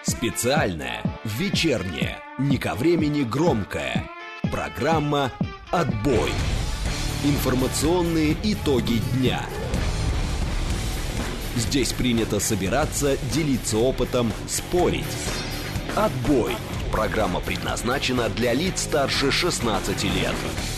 Специальная, вечерняя, не ко времени громкая. Программа «Отбой». Информационные итоги дня. Здесь принято собираться, делиться опытом, спорить. «Отбой». Программа предназначена для лиц старше 16 лет.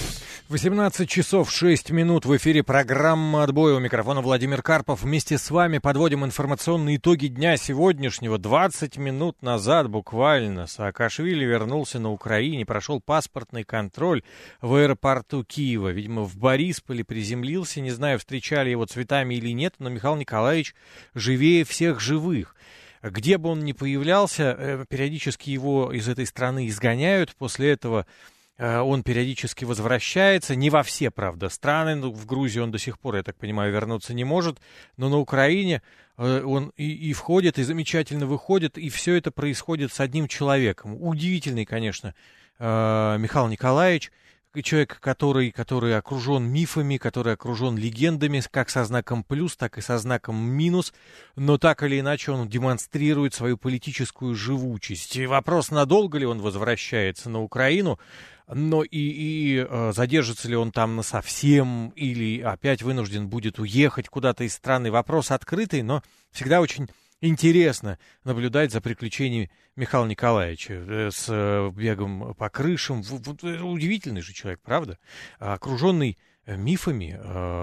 18 часов 6 минут в эфире программа «Отбой». У микрофона Владимир Карпов. Вместе с вами подводим информационные итоги дня сегодняшнего. 20 минут назад буквально Саакашвили вернулся на Украине, прошел паспортный контроль в аэропорту Киева. Видимо, в Борисполе приземлился. Не знаю, встречали его цветами или нет, но Михаил Николаевич живее всех живых. Где бы он ни появлялся, периодически его из этой страны изгоняют. После этого он периодически возвращается. Не во все, правда, страны. В Грузию он до сих пор, я так понимаю, вернуться не может. Но на Украине он и входит, и замечательно выходит. И все это происходит с одним человеком. Удивительный, конечно, Михаил Николаевич. Человек, который окружен мифами, который окружен легендами, как со знаком плюс, так и со знаком минус, но так или иначе он демонстрирует свою политическую живучесть. И вопрос, надолго ли он возвращается на Украину, но и задержится ли он там насовсем, или опять вынужден будет уехать куда-то из страны. Вопрос открытый, но всегда очень интересно наблюдать за приключениями Михаила Николаевича с бегом по крышам. Удивительный же человек, правда? Окруженный мифами.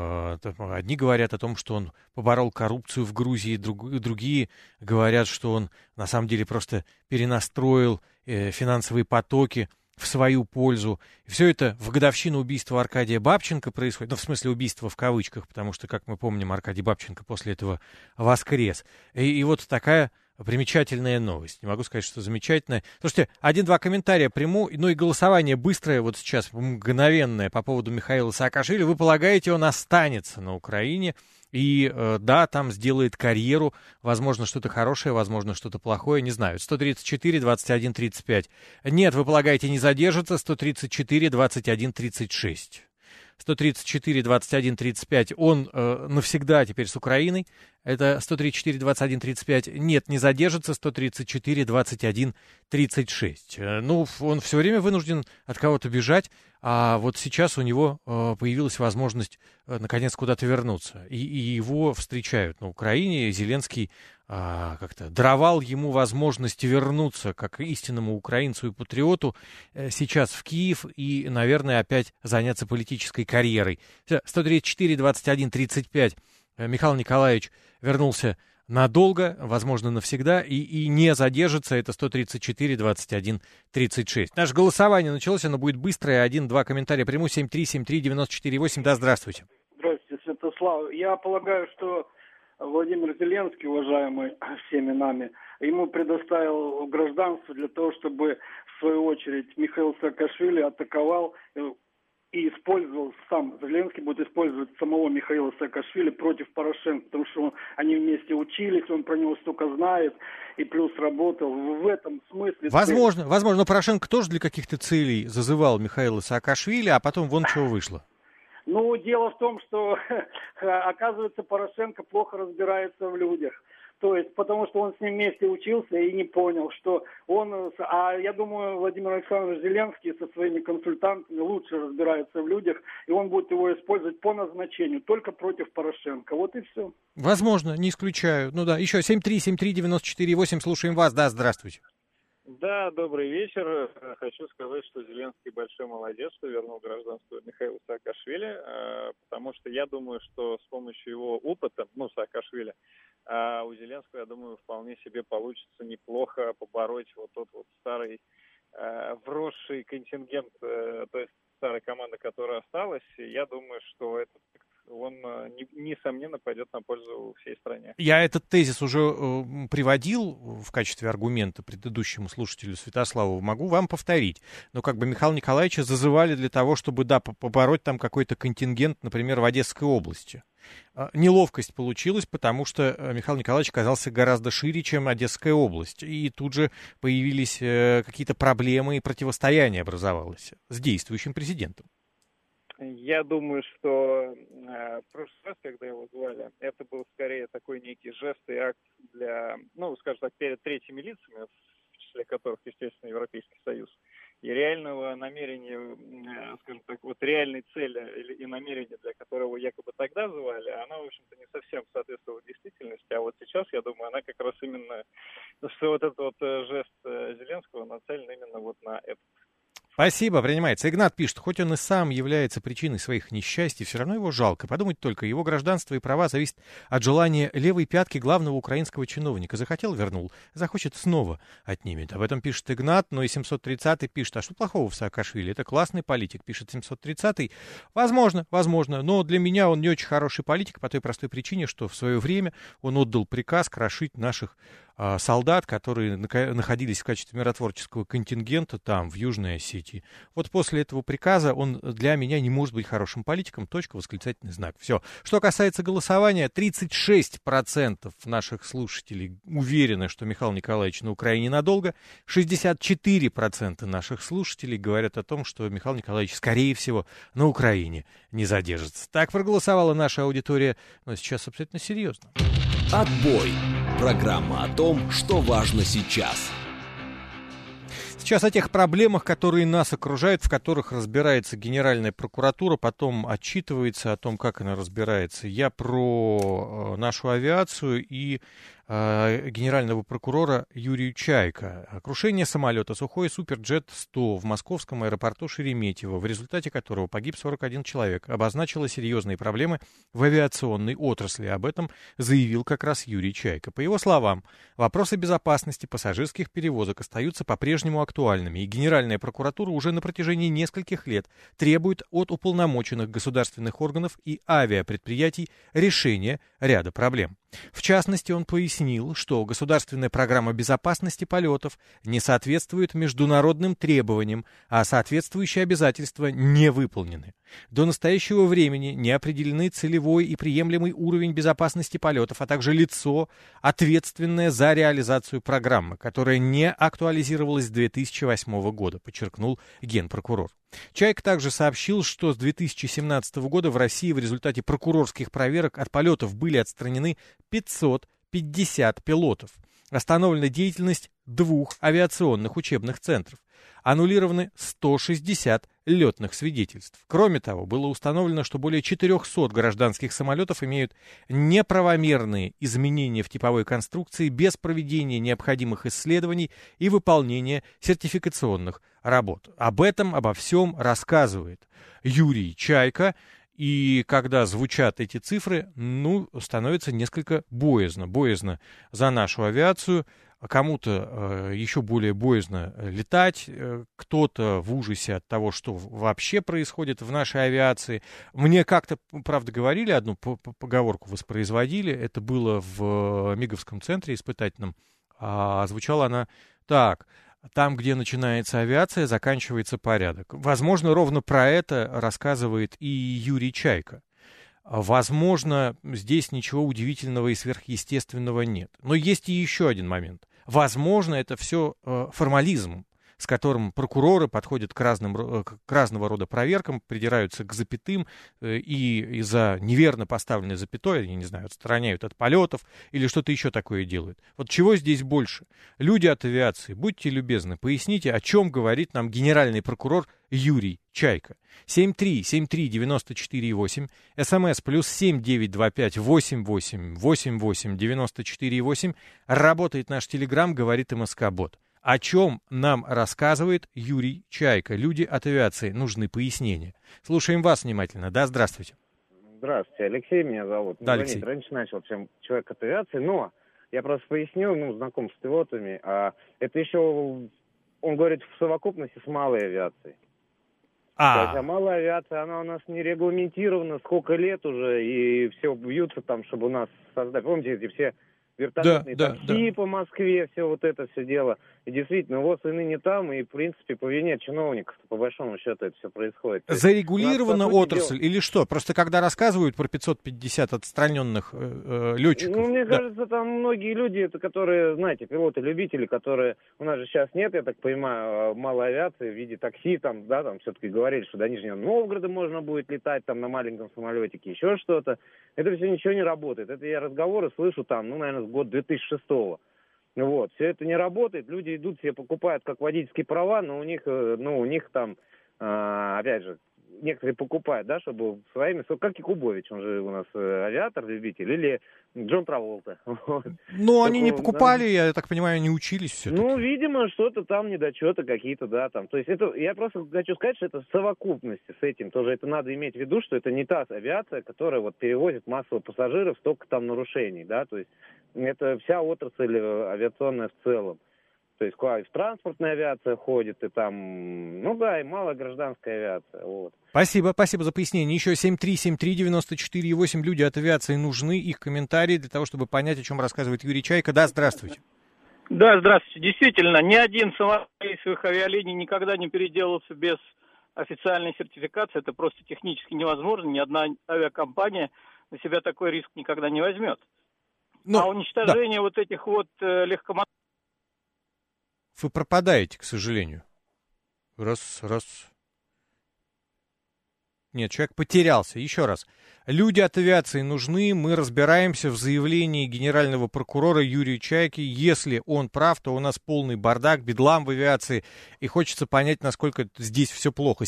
Одни говорят о том, что он поборол коррупцию в Грузии, другие говорят, что он на самом деле просто перенастроил финансовые потоки в свою пользу. И все это в годовщину убийства Аркадия Бабченко происходит. Ну, в смысле убийства в кавычках, потому что, как мы помним, Аркадий Бабченко после этого воскрес. И вот такая примечательная новость. Не могу сказать, что замечательная. Слушайте, 1-2 комментария приму, ну и голосование быстрое вот сейчас, мгновенное по поводу Михаила Саакашвили. Вы полагаете, он останется на Украине? И да, там сделает карьеру, возможно, что-то хорошее, возможно, что-то плохое, не знаю. 134, 21, 35. Нет, вы полагаете, не задержится. 134, 21, 36. 134, 21, 35. Он навсегда теперь с Украиной. Это 134, 21, 35. Нет, не задержится. 134, 21, 36. Ну, он все время вынужден от кого-то бежать. А вот сейчас у него появилась возможность наконец куда-то вернуться. И его встречают на Украине. Зеленский как-то даровал ему возможность вернуться как истинному украинцу и патриоту сейчас в Киев и, наверное, опять заняться политической карьерой. 134, 21, 35. Михаил Николаевич вернулся надолго, возможно, навсегда, и не задержится. Это 134, 21, 36. Наше голосование началось, оно будет быстрое. 1-2 комментария приму. 7373948. Да, здравствуйте. Здравствуйте, Святослав. Я полагаю, что Владимир Зеленский, уважаемый всеми нами, ему предоставил гражданство для того, чтобы, в свою очередь, Михаил Саакашвили атаковал и использовал, сам Зеленский будет использовать самого Михаила Саакашвили против Порошенко, потому что они вместе учились, он про него столько знает, и плюс работал. В этом смысле... Возможно, но Порошенко тоже для каких-то целей зазывал Михаила Саакашвили, а потом вон чего вышло. Ну, дело в том, что, оказывается, Порошенко плохо разбирается в людях. То есть, потому что он с ним вместе учился и не понял, что он... А я думаю, Владимир Александрович Зеленский со своими консультантами лучше разбирается в людях, и он будет его использовать по назначению, только против Порошенко. Вот и все. Возможно, не исключаю. Ну да, еще 7373948, слушаем вас. Да, здравствуйте. Да, добрый вечер. Хочу сказать, что Зеленский большой молодец, что вернул гражданство Михаилу Саакашвили, потому что я думаю, что с помощью его опыта, Саакашвили, у Зеленского, я думаю, вполне себе получится неплохо побороть вот тот вот старый вросший контингент, то есть старая команда, которая осталась. И я думаю, что этот он, несомненно, пойдет на пользу всей стране. Я этот тезис уже приводил в качестве аргумента предыдущему слушателю Святославу. Могу вам повторить. Но как бы Михаила Николаевича зазывали для того, чтобы, да, побороть там какой-то контингент, например, в Одесской области. Неловкость получилась, потому что Михаил Николаевич оказался гораздо шире, чем Одесская область. И тут же появились какие-то проблемы и противостояние образовалось с действующим президентом. Я думаю, что в прошлый раз, когда его звали, это был скорее такой некий жест и акт для, скажем так, перед третьими лицами, в числе которых, естественно, Европейский Союз. И реального намерения, скажем так, вот реальной цели и намерения, для которого якобы тогда звали, она, в общем-то, не совсем соответствовала действительности. А вот сейчас, я думаю, она как раз именно, что вот этот вот жест Зеленского нацелен именно вот на это. Спасибо, принимается. Игнат пишет, хоть он и сам является причиной своих несчастий, все равно его жалко. Подумать только, его гражданство и права зависят от желания левой пятки главного украинского чиновника. Захотел — вернул, захочет — снова отнимет. Об этом пишет Игнат, но и 730-й пишет, а что плохого в Саакашвили? Это классный политик, пишет 730-й. Возможно, но для меня он не очень хороший политик по той простой причине, что в свое время он отдал приказ крошить наших солдат, которые находились в качестве миротворческого контингента там, в Южной Осетии. Вот после этого приказа он для меня не может быть хорошим политиком. Точка, восклицательный знак. Все. Что касается голосования, 36% наших слушателей уверены, что Михаил Николаевич на Украине надолго. 64% наших слушателей говорят о том, что Михаил Николаевич, скорее всего, на Украине не задержится. Так проголосовала наша аудитория. Но сейчас абсолютно серьезно. Отбой. Программа о том, что важно сейчас. Сейчас о тех проблемах, которые нас окружают, в которых разбирается Генеральная прокуратура, потом отчитывается о том, как она разбирается. Я про нашу авиацию и генерального прокурора Юрия Чайка. Крушение самолета Сухой Суперджет-100 в московском аэропорту Шереметьево, в результате которого погиб 41 человек, обозначило серьезные проблемы в авиационной отрасли. Об этом заявил как раз Юрий Чайка. По его словам, вопросы безопасности пассажирских перевозок остаются по-прежнему актуальными, и Генеральная прокуратура уже на протяжении нескольких лет требует от уполномоченных государственных органов и авиапредприятий решения ряда проблем. В частности, он пояснил, что государственная программа безопасности полетов не соответствует международным требованиям, а соответствующие обязательства не выполнены. До настоящего времени не определены целевой и приемлемый уровень безопасности полетов, а также лицо, ответственное за реализацию программы, которая не актуализировалась с 2008 года, подчеркнул генпрокурор. Чайка также сообщил, что с 2017 года в России в результате прокурорских проверок от полетов были отстранены 550 пилотов. Остановлена деятельность 2 авиационных учебных центров. Аннулированы 160 летных свидетельств. Кроме того, было установлено, что более 400 гражданских самолетов имеют неправомерные изменения в типовой конструкции без проведения необходимых исследований и выполнения сертификационных работ. Обо всем рассказывает Юрий Чайка. И когда звучат эти цифры, становится несколько боязно. Боязно за нашу авиацию. Кому-то еще более боязно летать, кто-то в ужасе от того, что вообще происходит в нашей авиации. Мне как-то, правда, говорили, одну поговорку воспроизводили, это было в Миговском центре испытательном, звучала она так: там, где начинается авиация, заканчивается порядок. Возможно, ровно про это рассказывает и Юрий Чайка. Возможно, здесь ничего удивительного и сверхъестественного нет. Но есть и еще один момент. Возможно, это все формализм, с которым прокуроры подходят к разного рода проверкам, придираются к запятым и из-за неверно поставленной запятой, я не знаю, отстраняют от полетов или что-то еще такое делают. Вот чего здесь больше? Люди от авиации, будьте любезны, поясните, о чем говорит нам генеральный прокурор Юрий Чайка. 7373948, СМС +7 925 88 88 94 8. Работает наш телеграм, говорит МСК-бот. О чем нам рассказывает Юрий Чайка? Люди от авиации, нужны пояснения. Слушаем вас внимательно. Да, здравствуйте. Здравствуйте, Алексей меня зовут. Да, Алексей. Раньше начал, чем человек от авиации, но я просто пояснил, знаком с пилотами, это еще, он говорит, в совокупности с малой авиацией. А малая авиация, она у нас не регламентирована, сколько лет уже, и все бьются там, чтобы у нас создать. Помните, эти все вертолетные такси по Москве, все вот это все дело. И действительно, ВОЗ и ныне там, и, в принципе, по вине чиновников, по большому счету, это все происходит. Зарегулирована отрасль или что? Просто когда рассказывают про 550 отстраненных летчиков... Ну, мне кажется, там многие люди, это которые, знаете, пилоты-любители, которые... У нас же сейчас нет, я так понимаю, малой авиации в виде такси, там, да, там все-таки говорили, что до Нижнего Новгорода можно будет летать, там, на маленьком самолетике, еще что-то. Это все ничего не работает. Это я разговоры слышу там, ну, наверное, с года 2006-го. Вот, все это не работает, люди идут себе покупают как водительские права, но у них там, опять же, некоторые покупают, да, чтобы своими, как и Кубович, он же у нас авиатор-любитель, или Джон Траволта. Ну, они не покупали, я так понимаю, не учились все-таки. Ну, видимо, что-то там, недочеты какие-то, да, там. То есть это, я просто хочу сказать, что это в совокупности с этим тоже, это надо иметь в виду, что это не та авиация, которая вот перевозит массово пассажиров, столько там нарушений, да, то есть это вся отрасль авиационная в целом. То есть в транспортная авиация ходит, и там, ну да, и малая гражданская авиация. Вот. Спасибо за пояснение. Еще 7373948. Люди от авиации нужны, их комментарии для того, чтобы понять, о чем рассказывает Юрий Чайка. Да, здравствуйте. Да, здравствуйте. Действительно, ни один самолет рейсовых авиалиний никогда не переделался без официальной сертификации. Это просто технически невозможно. Ни одна авиакомпания на себя такой риск никогда не возьмет. А уничтожение вот этих вот легкомоторных... Вы пропадаете, к сожалению. Раз. Нет, человек потерялся. Еще раз. Люди от авиации нужны. Мы разбираемся в заявлении генерального прокурора Юрия Чайки. Если он прав, то у нас полный бардак, бедлам в авиации. И хочется понять, насколько здесь все плохо.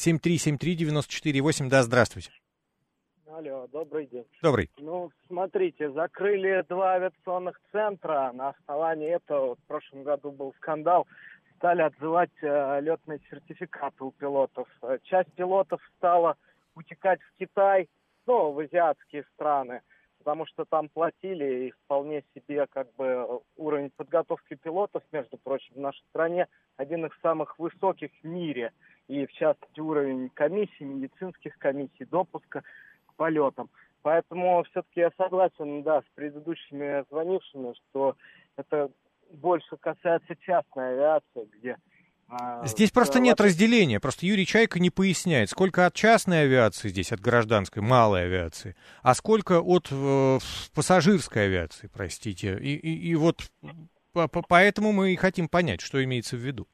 7373948. Да, здравствуйте. Алло, добрый день. Добрый. Ну, смотрите, закрыли 2 авиационных центра. На основании этого в прошлом году был скандал. Стали отзывать летные сертификаты у пилотов. Часть пилотов стала утекать в Китай, ну, в азиатские страны, потому что там платили, и вполне себе как бы уровень подготовки пилотов, между прочим, в нашей стране один из самых высоких в мире. И, в частности, уровень комиссий, медицинских комиссий, допуска к полетам. Поэтому все-таки я согласен, да, с предыдущими звонившими, что это больше касается частной авиации, где... Здесь просто нет разделения, просто Юрий Чайка не поясняет, сколько от частной авиации здесь, от гражданской, малой авиации, а сколько от пассажирской авиации, простите. И вот поэтому мы и хотим понять, что имеется в виду.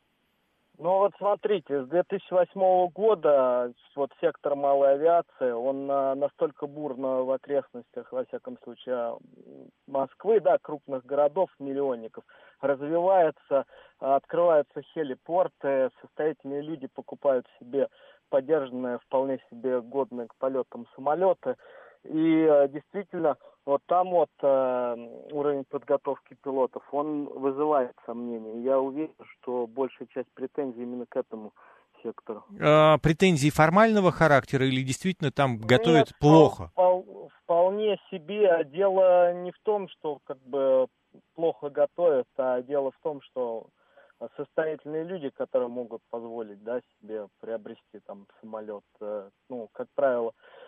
Ну вот смотрите, с 2008 года вот сектор малой авиации, он настолько бурно в окрестностях, во всяком случае, Москвы, да, крупных городов, миллионников, развивается, открываются хелипорты, состоятельные люди покупают себе подержанные, вполне себе годные к полетам самолеты. И действительно, вот там вот уровень подготовки пилотов, он вызывает сомнения. Я уверен, что большая часть претензий именно к этому сектору. Претензии формального характера или действительно там готовят плохо? Вполне себе. Дело не в том, что как бы плохо готовят, а дело в том, что состоятельные люди, которые могут позволить, да, себе приобрести там самолет, ну, как правило,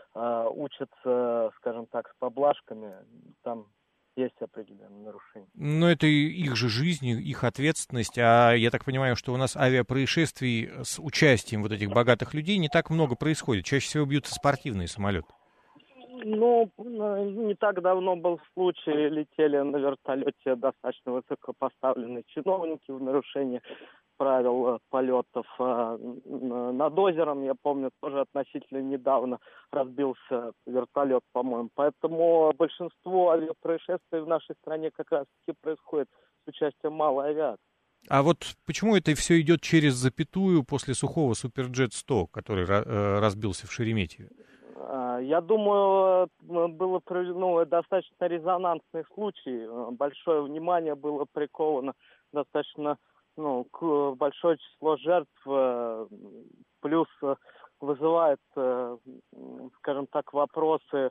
учатся, скажем так, с поблажками, там есть определенные нарушения. Но это их же жизнь, их ответственность, а я так понимаю, что у нас авиапроисшествий с участием вот этих богатых людей не так много происходит, чаще всего бьются спортивные самолеты. Ну, не так давно был случай, летели на вертолете достаточно высокопоставленные чиновники в нарушении правил полетов над озером, я помню, тоже относительно недавно разбился вертолет, по-моему. Поэтому большинство авиапроисшествий в нашей стране как раз-таки происходит с участием малой авиации. А вот почему это все идет через запятую после сухого Суперджет-100, который разбился в Шереметьеве? Я думаю, было достаточно резонансный случай. Большое внимание было приковано достаточно большое число жертв, плюс вызывает, скажем так, вопросы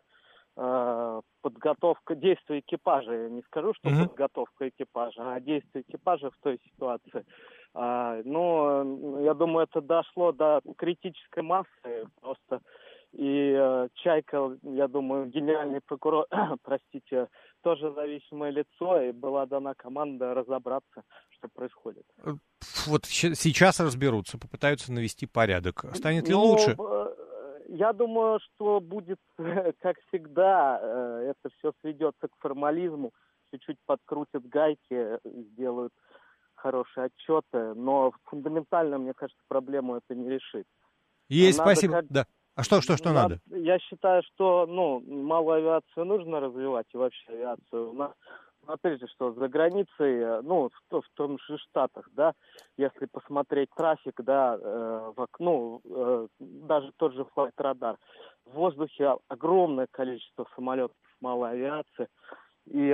подготовка действий экипажа. Я не скажу, что подготовка экипажа, а действия экипажа в той ситуации. Но я думаю, это дошло до критической массы. Просто И Чайка, я думаю, гениальный прокурор, простите, тоже зависимое лицо, и была дана команда разобраться, что происходит. Вот сейчас разберутся, попытаются навести порядок. Станет ли лучше? Я думаю, что будет, как всегда, это все сведется к формализму, чуть-чуть подкрутят гайки, сделают хорошие отчеты, но фундаментально, мне кажется, проблему это не решит. Есть, спасибо. Да. А что надо? Я считаю, что, малую авиацию нужно развивать, и вообще авиацию. У нас, смотрите, что за границей, в том же Штатах, да, если посмотреть трафик, да, даже тот же флайт-радар, в воздухе огромное количество самолетов малой авиации, и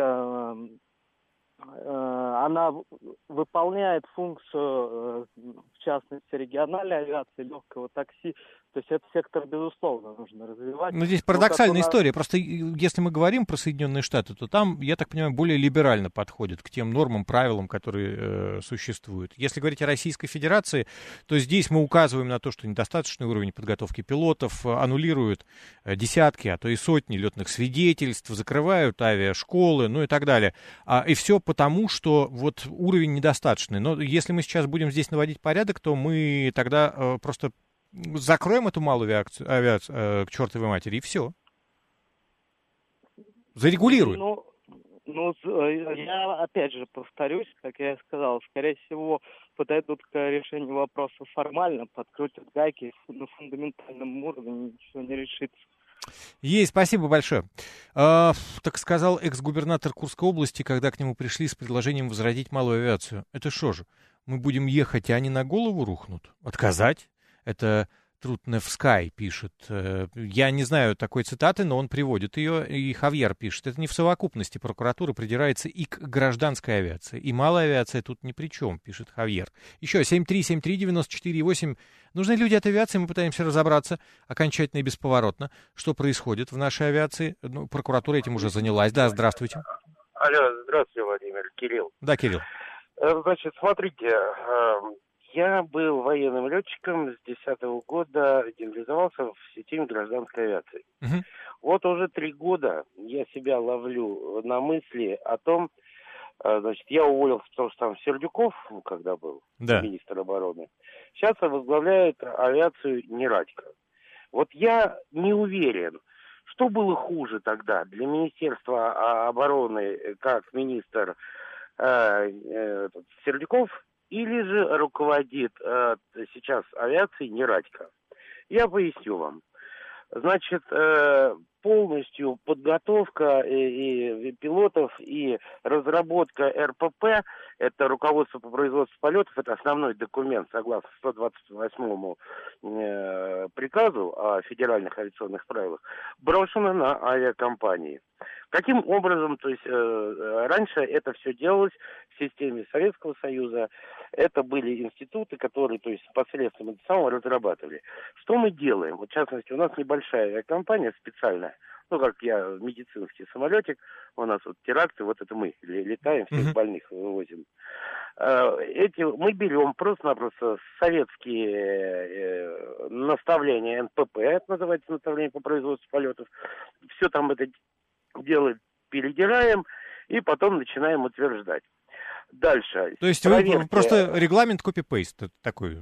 она выполняет функцию, в частности, региональной авиации, легкого такси. То есть этот сектор, безусловно, нужно развивать. Ну, здесь парадоксальная история. Просто если мы говорим про Соединенные Штаты, то там, я так понимаю, более либерально подходят к тем нормам, правилам, которые существуют. Если говорить о Российской Федерации, то здесь мы указываем на то, что недостаточный уровень подготовки пилотов, аннулируют десятки, а то и сотни летных свидетельств, закрывают авиашколы, и так далее. И все потому, что вот уровень недостаточный. Но если мы сейчас будем здесь наводить порядок, то мы тогда просто закроем эту малую авиацию к чертовой матери, и все. Зарегулируем. Я опять же повторюсь, как я и сказал, скорее всего, подойдут к решению вопроса формально, подкрутят гайки, на фундаментальном уровне ничего не решится. Спасибо большое. Так сказал экс-губернатор Курской области, когда к нему пришли с предложением возродить малую авиацию. Это что же, мы будем ехать, и они на голову рухнут? Отказать? Это Трутневскай пишет. Я не знаю такой цитаты, но он приводит ее, и Хавьер пишет. Это не в совокупности прокуратура придирается и к гражданской авиации. И малая авиация тут ни при чем, пишет Хавьер. Еще 7373948. Нужны люди от авиации, мы пытаемся разобраться окончательно и бесповоротно, что происходит в нашей авиации. Прокуратура этим уже занялась. Да, здравствуйте. Алло, здравствуйте, Владимир. Кирилл. Да, Кирилл. Значит, смотрите, я был военным летчиком с 2010 года, демобилизовался в системе гражданской авиации. Угу. Вот уже 3 года я себя ловлю на мысли о том, значит, я уволился, потому что там Сердюков, когда был министр обороны, сейчас возглавляет авиацию Нерадько. Вот я не уверен, что было хуже тогда для Министерства обороны, как министр Сердюков, или же руководит сейчас авиацией Нерадько. Я поясню вам. Значит, полностью подготовка и пилотов и разработка РПП, это руководство по производству полетов, это основной документ согласно 128-му приказу о федеральных авиационных правилах, брошено на авиакомпании. Каким образом, то есть раньше это все делалось в системе Советского Союза, это были институты, которые, то есть посредством этого самого разрабатывали. Что мы делаем? Вот в частности, у нас небольшая авиакомпания специальная, как я, медицинский самолетик, у нас вот теракты, вот это мы летаем, всех больных вывозим. Мы берем просто-напросто советские наставления НПП, это называется наставление по производству полетов, все там это дело передираем и потом начинаем утверждать. Дальше. То есть вы просто регламент копи-пейст такой?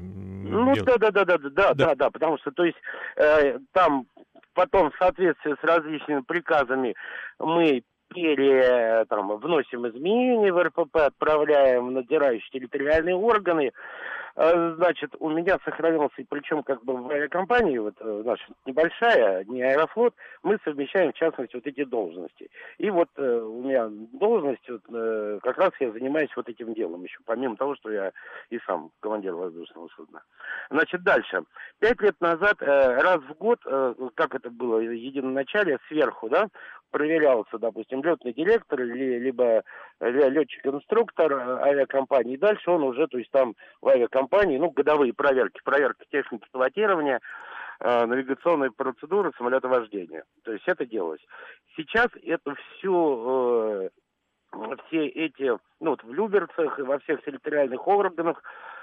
Да, потому что, то есть, там потом в соответствии с различными приказами мы вносим изменения в РПП, отправляем в надзирающие территориальные органы. Значит, у меня сохранился, причем в авиакомпании, наша небольшая, не Аэрофлот, мы совмещаем, в частности, вот эти должности. И вот у меня должность, как раз я занимаюсь вот этим делом еще, помимо того, что я и сам командир воздушного судна. Значит, дальше. 5 лет назад, раз в год, как это было в единоначале, сверху, проверялся, допустим, летный директор, либо летчик-инструктор авиакомпании. И дальше он уже, то есть там в авиакомпании, годовые проверка техники пилотирования, навигационные процедуры, самолетовождения. То есть это делалось. Сейчас это все все эти, ну, вот в Люберцах и во всех территориальных органах,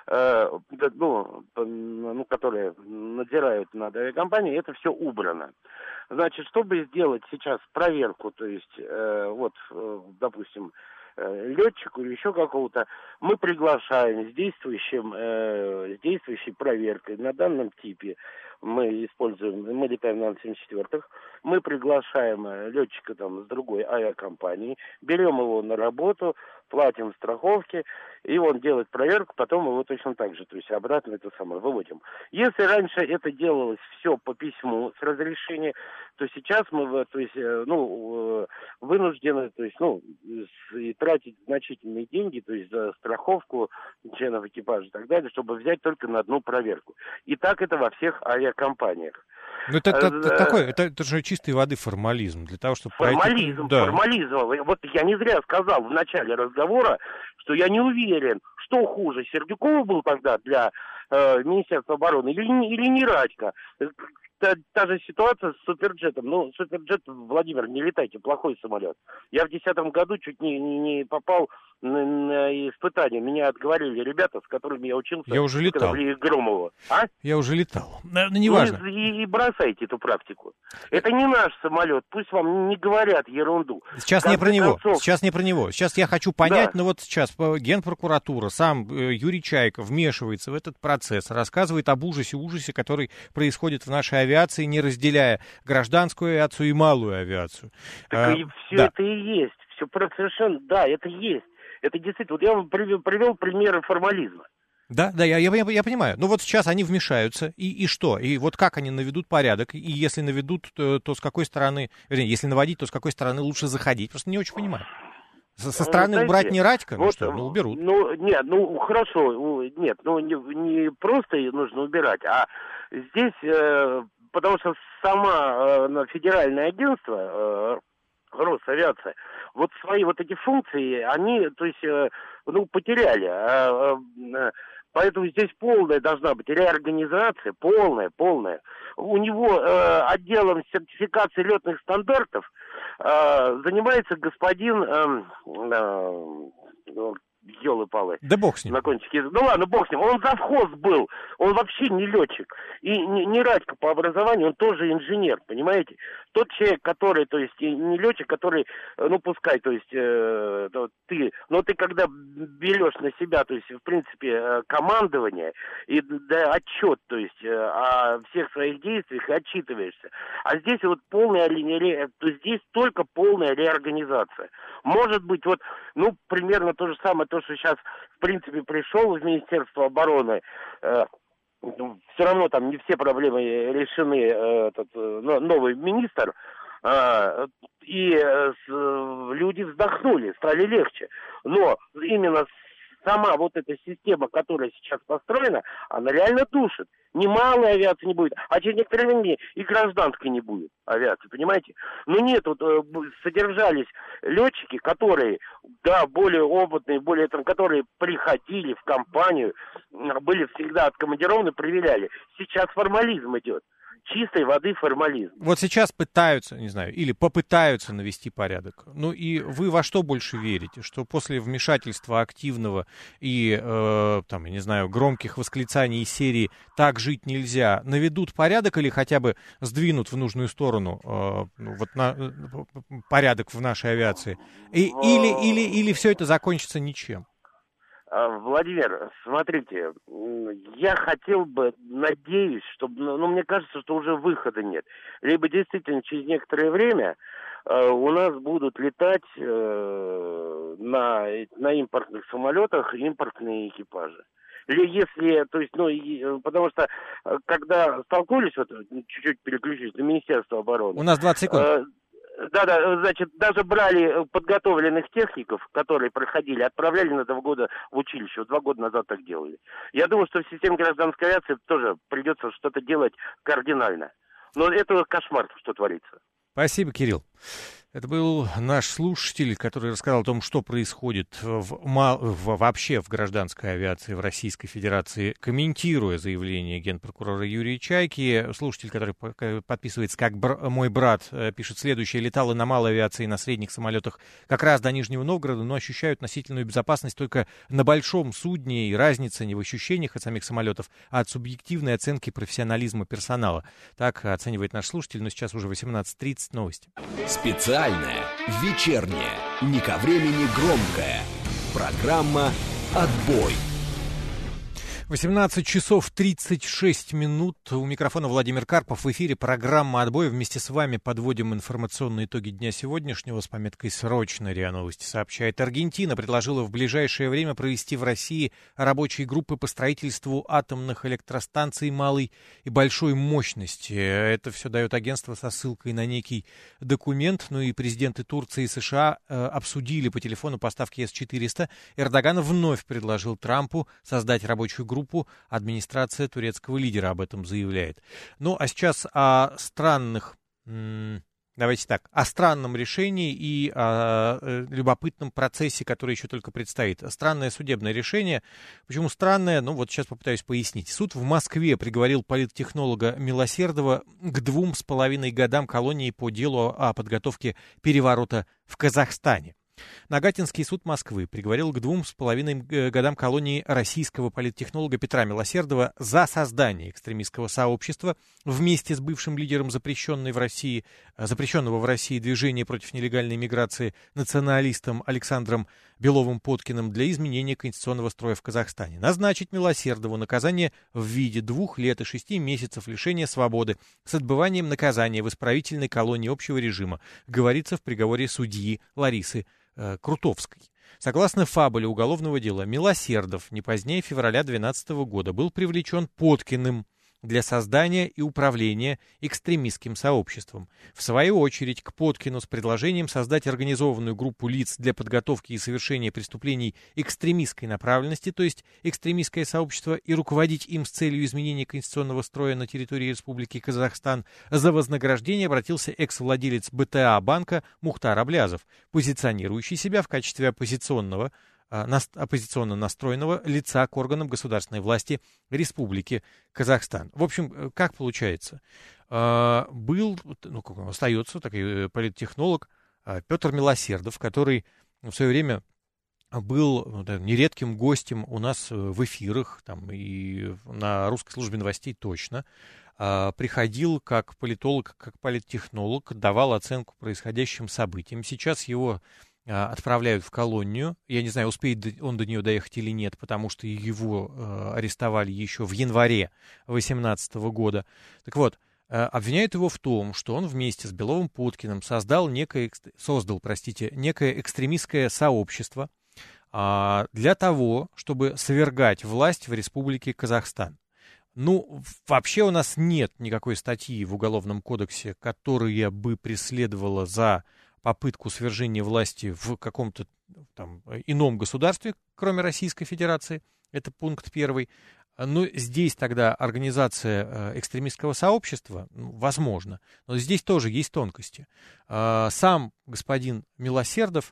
которые надзирают над авиакомпанией, это все убрано. Значит, чтобы сделать сейчас проверку, то есть, допустим, летчику или еще какого-то, мы приглашаем с действующей проверкой на данном типе. Мы летаем на 74-х, мы приглашаем летчика там с другой авиакомпании, берем его на работу, платим страховки, и он делает проверку, потом его точно так же, то есть обратно это самое выводим. Если раньше это делалось все по письму с разрешения, то сейчас мы вынуждены, то есть, тратить значительные деньги, то есть за страховку членов экипажа и так далее, чтобы взять только на одну проверку. И так это во всех авиакомпаниях. Ну, это же чистой воды формализм. Для того, чтобы формализм. Вот я не зря сказал в начале разговора, что я не уверен, что хуже, Сердюкова был тогда для Министерства обороны или не Радько. Та же ситуация с Суперджетом. Ну, Суперджет, Владимир, не летайте, плохой самолет. Я в 2010 году чуть не попал на испытание. Меня отговорили ребята, с которыми я учился. Я уже летал. Громову. А? Я уже летал. Наверное, неважно. И бросайте эту практику. Это не наш самолет. Пусть вам не говорят ерунду. Сейчас не про него. Сейчас я хочу понять, но вот сейчас Генпрокуратура, сам Юрий Чайка вмешивается в этот процесс, рассказывает об ужасе, который происходит в нашей авиации, не разделяя гражданскую авиацию и малую авиацию. Так все это и есть. Все совершенно, да, это есть. Это действительно, вот я вам привел примеры формализма. Да, я понимаю. Ну вот сейчас они вмешаются, и что? И вот как они наведут порядок? И если наведут, то с какой стороны, вернее, если наводить, то с какой стороны лучше заходить? Просто не очень понимаю. Со стороны убрать не Радько? Уберут. Хорошо. Нет, не просто не убирать, а здесь, потому что федеральное агентство, Росавиация, вот свои вот эти функции, они, то есть, потеряли. Поэтому здесь полная должна быть реорганизация, полная. У него отделом сертификации летных стандартов занимается господин елы-палы. Да бог с ним. На кончике. Ну ладно, бог с ним. Он завхоз был. Он вообще не летчик. И не Радько по образованию, он тоже инженер, понимаете? Тот человек, который, то есть, не летчик, который, пускай, то есть, ты когда берешь на себя, то есть, в принципе, командование и отчет, то есть, о всех своих действиях и отчитываешься. А здесь вот здесь только полная реорганизация. Может быть, примерно то же самое, то, что сейчас, в принципе, пришел в Министерство обороны, все равно там не все проблемы решены, новый министр, и люди вздохнули, стали легче. Но именно сама вот эта система, которая сейчас построена, она реально душит. Ни малой авиации не будет, а через некоторое время и гражданской не будет авиации, понимаете? Но нет, содержались летчики, которые, более опытные, которые приходили в компанию, были всегда откомандированы, проверяли. Сейчас формализм идет. Чистой воды формализм. Вот сейчас пытаются, не знаю, или попытаются навести порядок. Ну и вы во что больше верите? Что после вмешательства активного и, громких восклицаний из серии «так жить нельзя» наведут порядок или хотя бы сдвинут в нужную сторону порядок в нашей авиации? Или все это закончится ничем? Владимир, смотрите, я хотел бы, надеюсь, мне кажется, что уже выхода нет. Либо действительно через некоторое время у нас будут летать на импортных самолетах импортные экипажи. Потому что, когда столкнулись, чуть-чуть переключились на Министерство обороны. У нас 20 секунд. Значит, даже брали подготовленных техников, которые проходили, отправляли на 2 года в училище. 2 года назад так делали. Я думаю, что в системе гражданской авиации тоже придется что-то делать кардинально. Но это кошмар, что творится. Спасибо, Кирилл. Это был наш слушатель, который рассказал о том, что происходит вообще в гражданской авиации в Российской Федерации, комментируя заявление генпрокурора Юрия Чайки. Слушатель, который подписывается как мой брат, пишет следующее. Летал и на малой авиации, и на средних самолетах как раз до Нижнего Новгорода, но ощущают относительную безопасность только на большом судне, и разница не в ощущениях от самих самолетов, а от субъективной оценки профессионализма персонала. Так оценивает наш слушатель, но сейчас уже 18:30, новости. Специальная, вечерняя, не ко времени громкая. Программа «Отбой». 18 часов 36 минут. У микрофона Владимир Карпов. В эфире программа «Отбой». Вместе с вами подводим информационные итоги дня сегодняшнего с пометкой «Срочно». РИА Новости сообщает. Аргентина предложила в ближайшее время провести в России рабочие группы по строительству атомных электростанций малой и большой мощности. Это все дает агентство со ссылкой на некий документ. Ну и президенты Турции и США обсудили по телефону поставки С-400. Эрдоган вновь предложил Трампу создать рабочую группу. Администрация турецкого лидера об этом заявляет. Ну, а сейчас о странных, о странном решении и о любопытном процессе, который еще только предстоит. Странное судебное решение. Почему странное? Ну, вот сейчас попытаюсь пояснить. Суд в Москве приговорил политтехнолога Милосердова к 2,5 годам колонии по делу о подготовке переворота в Казахстане. Нагатинский суд Москвы приговорил к 2,5 годам колонии российского политтехнолога Петра Милосердова за создание экстремистского сообщества вместе с бывшим лидером запрещенного в России движения против нелегальной миграции националистом Александром Беловым-Поткиным для изменения конституционного строя в Казахстане. Назначить Милосердову наказание в виде 2 лет и 6 месяцев лишения свободы с отбыванием наказания в исправительной колонии общего режима, говорится в приговоре судьи Ларисы Крутовской. Согласно фабуле уголовного дела, Милосердов не позднее февраля 2012 года был привлечен Поткиным для создания и управления экстремистским сообществом. В свою очередь, к Поткину с предложением создать организованную группу лиц для подготовки и совершения преступлений экстремистской направленности, то есть экстремистское сообщество, и руководить им с целью изменения конституционного строя на территории Республики Казахстан, за вознаграждение обратился экс-владелец БТА банка Мухтар Аблязов, позиционирующий себя в качестве оппозиционно настроенного лица к органам государственной власти Республики Казахстан. В общем, как получается? Остается такой политтехнолог Петр Милосердов, который в свое время был нередким гостем у нас в эфирах, там, и на Русской службе новостей точно. Приходил как политолог, как политтехнолог, давал оценку происходящим событиям. Сейчас его отправляют в колонию. Я не знаю, успеет он до нее доехать или нет, потому что его арестовали еще в январе 2018 года. Так вот, обвиняют его в том, что он вместе с Беловым-Поткиным создал некое экстремистское сообщество для того, чтобы свергать власть в Республике Казахстан. Ну, вообще у нас нет никакой статьи в Уголовном кодексе, которая бы преследовала за попытку свержения власти в каком-то там ином государстве, кроме Российской Федерации. Это пункт 1. Но здесь тогда организация экстремистского сообщества, возможно. Но здесь тоже есть тонкости. Сам господин Милосердов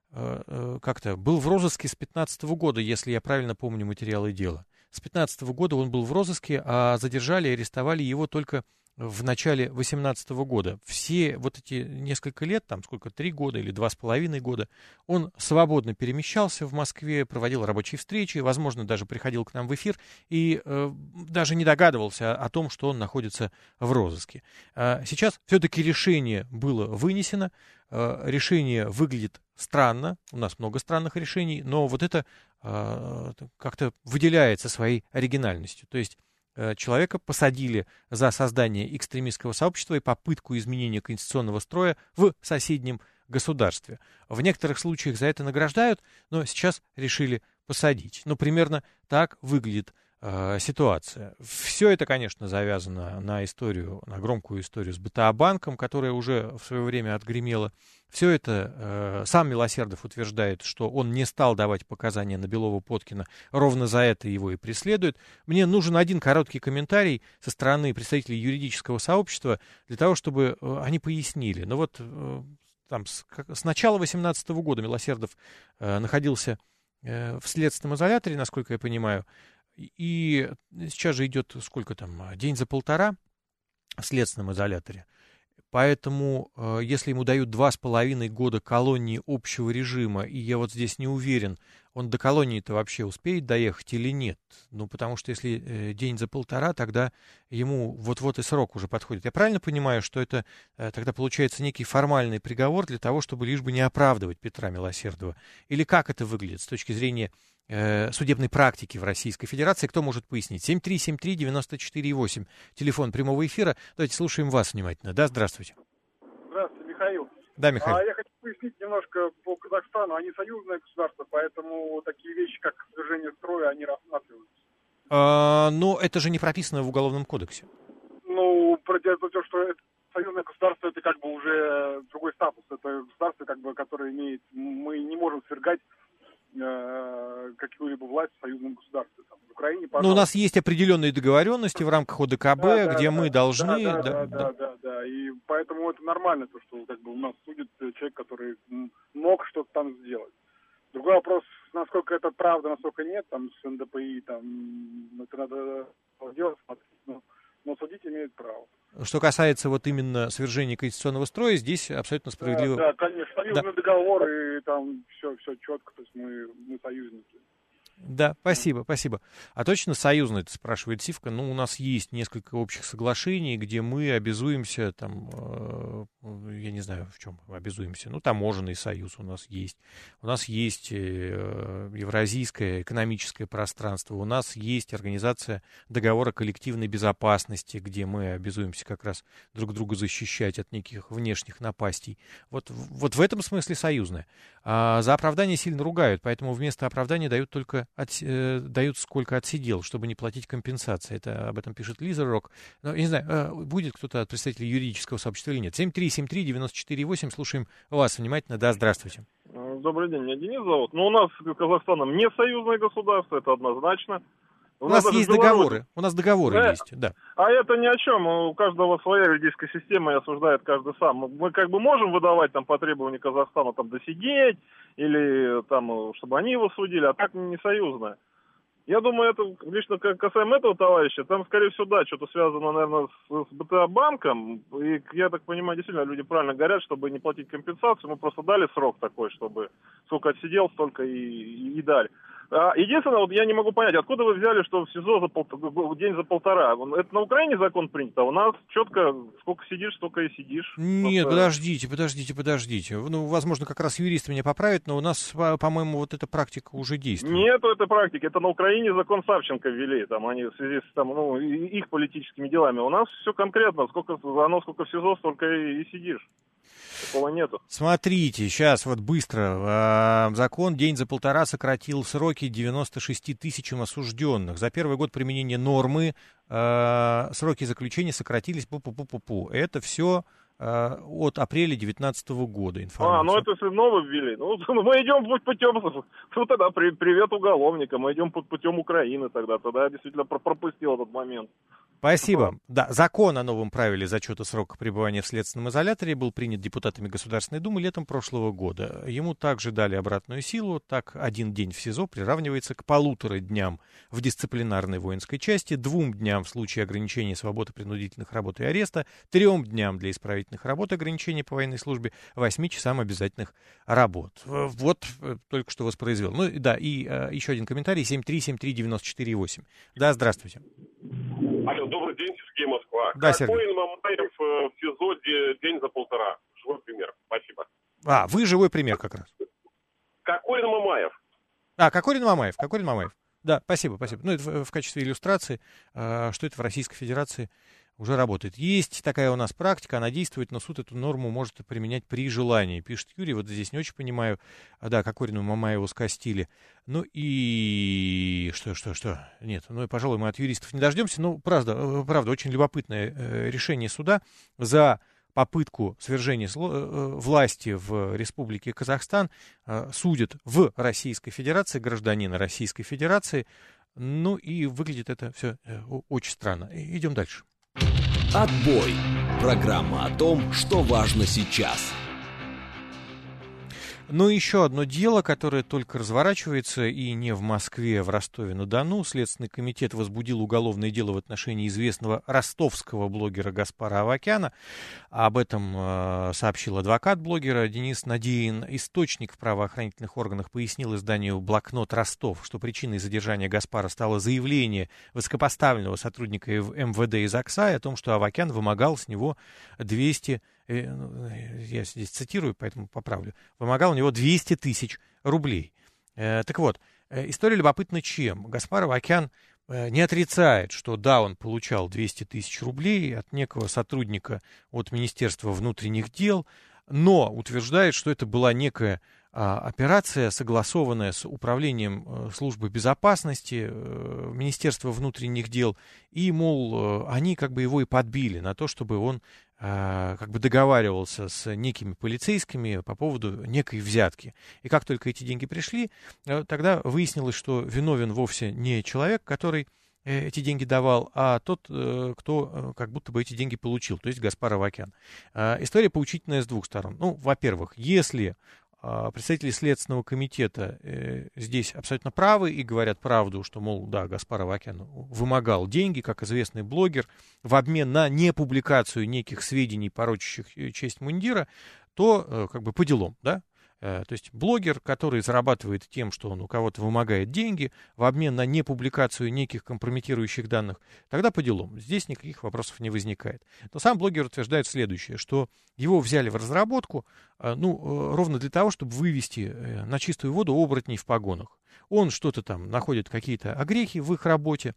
как-то был в розыске с 2015 года, если я правильно помню материалы дела. С 2015 года он был в розыске, а задержали и арестовали его только в начале 2018 года. Все вот эти несколько лет, 3 года или 2,5 года, он свободно перемещался в Москве, проводил рабочие встречи, возможно, даже приходил к нам в эфир и даже не догадывался о том, что он находится в розыске. Сейчас все-таки решение было вынесено, решение выглядит странно, у нас много странных решений, но вот это как-то выделяется своей оригинальностью. То есть человека посадили за создание экстремистского сообщества и попытку изменения конституционного строя в соседнем государстве. В некоторых случаях за это награждают, но сейчас решили посадить. Ну, примерно так выглядит ситуация. Все это, конечно, завязано на историю, на громкую историю с БТА банком, которая уже в свое время отгремела. Все это сам Милосердов утверждает, что он не стал давать показания на Белова-Поткина, ровно за это его и преследуют. Мне нужен один короткий комментарий со стороны представителей юридического сообщества для того, чтобы они пояснили. Ну вот там с начала 2018 года Милосердов находился в следственном изоляторе, насколько я понимаю, и сейчас же идет сколько там, день за полтора в следственном изоляторе. Поэтому, если ему дают 2,5 года колонии общего режима, и я вот здесь не уверен, он до колонии-то вообще успеет доехать или нет. Ну, потому что если день за полтора, тогда ему вот-вот и срок уже подходит. Я правильно понимаю, что это тогда получается некий формальный приговор для того, чтобы лишь бы не оправдывать Петра Милосердова? Или как это выглядит с точки зрения судебной практики в Российской Федерации? Кто может пояснить? 7373948, телефон прямого эфира. Давайте слушаем вас внимательно. Да, здравствуйте. Здравствуйте, Михаил. Да, Михаил. Я хочу пояснить немножко по Казахстану. Они союзное государство, поэтому такие вещи, как свержение строя, они рассматриваются. Но это же не прописано в Уголовном кодексе. Ну, то, что это союзное государство, это как бы уже другой статус. Это государство, как бы, которое имеет... Мы не можем свергать какую-либо власть в союзном государстве. Там, в Украине, пожалуйста. Но у нас есть определенные договоренности в рамках ОДКБ, где мы должны... Да. И поэтому это нормально, то, что как бы у нас судит человек, который мог что-то там сделать. Другой вопрос, насколько это правда, насколько нет, там с НДПИ, там это надо делать, но судить имеют право. Что касается вот именно свержения конституционного строя, здесь абсолютно справедливо. Да, конечно, союзный договор, и там все четко, то есть мы союзники. Да, спасибо. А точно союзно, это спрашивает Сивка. Ну, у нас есть несколько общих соглашений, где мы обязуемся, там, я не знаю, в чем мы обязуемся. Ну, таможенный союз у нас есть. У нас есть Евразийское экономическое пространство. У нас есть организация договора коллективной безопасности, где мы обязуемся как раз друг друга защищать от неких внешних напастей. Вот в этом смысле союзное. А за оправдание сильно ругают, поэтому вместо оправдания дают только дают сколько отсидел, чтобы не платить компенсации. Это об этом пишет Лиза Рок. Но, я не знаю, будет кто-то от представителей юридического сообщества или нет. 7373948, слушаем вас внимательно. Да, здравствуйте. Добрый день, меня Денис зовут. Но у нас с Казахстаном не союзное государство, это однозначно. У нас есть договоры. У нас договоры есть, да. А это ни о чем. У каждого своя юридическая система и осуждает каждый сам. Мы как бы можем выдавать там по требованию Казахстана там досидеть или там, чтобы они его судили, а так не союзное. Я думаю, это лично касаемо этого товарища, там, скорее всего, да, что-то связано, наверное, с БТА-банком. И, я так понимаю, действительно, люди правильно говорят, чтобы не платить компенсацию. Мы просто дали срок такой, чтобы сколько отсидел, столько и дали. Единственное, вот я не могу понять, откуда вы взяли, что в СИЗО день за полтора? Это на Украине закон принят, а у нас четко сколько сидишь, столько и сидишь. Нет, подождите. Ну, возможно, как раз юрист меня поправит, но у нас, по-моему, вот эта практика уже действует. Нету этой практики. Это на Украине закон Савченко ввели, там они в связи с их политическими делами. У нас все конкретно, сколько в СИЗО, столько и сидишь. Такого нету. Смотрите, сейчас вот быстро. Закон день за полтора сократил сроки 96 тысячам осужденных. За первый год применения нормы сроки заключения сократились. Это все от апреля 2019 года информация. Это если новый ввели. Ну, мы идем путем, тогда привет уголовникам, мы идем путем Украины тогда я действительно пропустил этот момент. Спасибо. Да, закон о новом правиле зачета срока пребывания в следственном изоляторе был принят депутатами Государственной Думы летом прошлого года. Ему также дали обратную силу. Так, 1 день в СИЗО приравнивается к 1,5 дням в дисциплинарной воинской части, 2 дням в случае ограничения свободы, принудительных работ и ареста, 3 дням для исправительных работ, ограничений по военной службе, 8 часам обязательных работ. Вот только что воспроизвел. Ну да, и еще один комментарий, 7373948. Да, здравствуйте. Алло, добрый день, Сергей, Москва. Да, Сергей. Какой Мамаев в СИЗО день за полтора? Живой пример. Спасибо. Вы живой пример как раз. Кокорин Мамаев. Кокорин Мамаев. Да, спасибо. Ну, это в качестве иллюстрации, что это в Российской Федерации уже работает. Есть такая у нас практика, она действует, но суд эту норму может применять при желании. Пишет Юрий, вот здесь не очень понимаю. Да, Кокорину Мамаеву скостили. Ну и что? Нет, пожалуй, мы от юристов не дождемся. Ну, правда, очень любопытное решение суда за попытку свержения власти в Республике Казахстан судят в Российской Федерации, гражданина Российской Федерации. Ну и выглядит это все очень странно. Идем дальше. Отбой. Программа о том, что важно сейчас. Но еще одно дело, которое только разворачивается, и не в Москве, а в Ростове-на-Дону. Следственный комитет возбудил уголовное дело в отношении известного ростовского блогера Гаспара Авакяна. Об этом сообщил адвокат блогера Денис Надеин. Источник в правоохранительных органах пояснил изданию «Блокнот Ростов», что причиной задержания Гаспара стало заявление высокопоставленного сотрудника МВД из Аксай о том, что Авакян вымогал с него 200, я здесь цитирую, поэтому поправлю, вымогал у него 200 тысяч рублей. Так вот, история любопытна чем? Гаспар Авакян не отрицает, что да, он получал 200 тысяч рублей от некого сотрудника от Министерства внутренних дел, но утверждает, что это была некая операция, согласованная с управлением службы безопасности Министерства внутренних дел, и, мол, они как бы его и подбили на то, чтобы он как бы договаривался с некими полицейскими по поводу некой взятки. И как только эти деньги пришли, тогда выяснилось, что виновен вовсе не человек, который эти деньги давал, а тот, кто как будто бы эти деньги получил, то есть Гаспар Авакян. История поучительная с двух сторон. Ну, во-первых, если представители Следственного комитета здесь абсолютно правы и говорят правду, что, мол, да, Гаспар Авакян вымогал деньги, как известный блогер, в обмен на непубликацию неких сведений, порочащих честь мундира, то как бы по делам, да? То есть блогер, который зарабатывает тем, что он у кого-то вымогает деньги в обмен на непубликацию неких компрометирующих данных, тогда по делам. Здесь никаких вопросов не возникает. Но сам блогер утверждает следующее, что его взяли в разработку, ровно для того, чтобы вывести на чистую воду оборотней в погонах. Он что-то там находит, какие-то огрехи в их работе,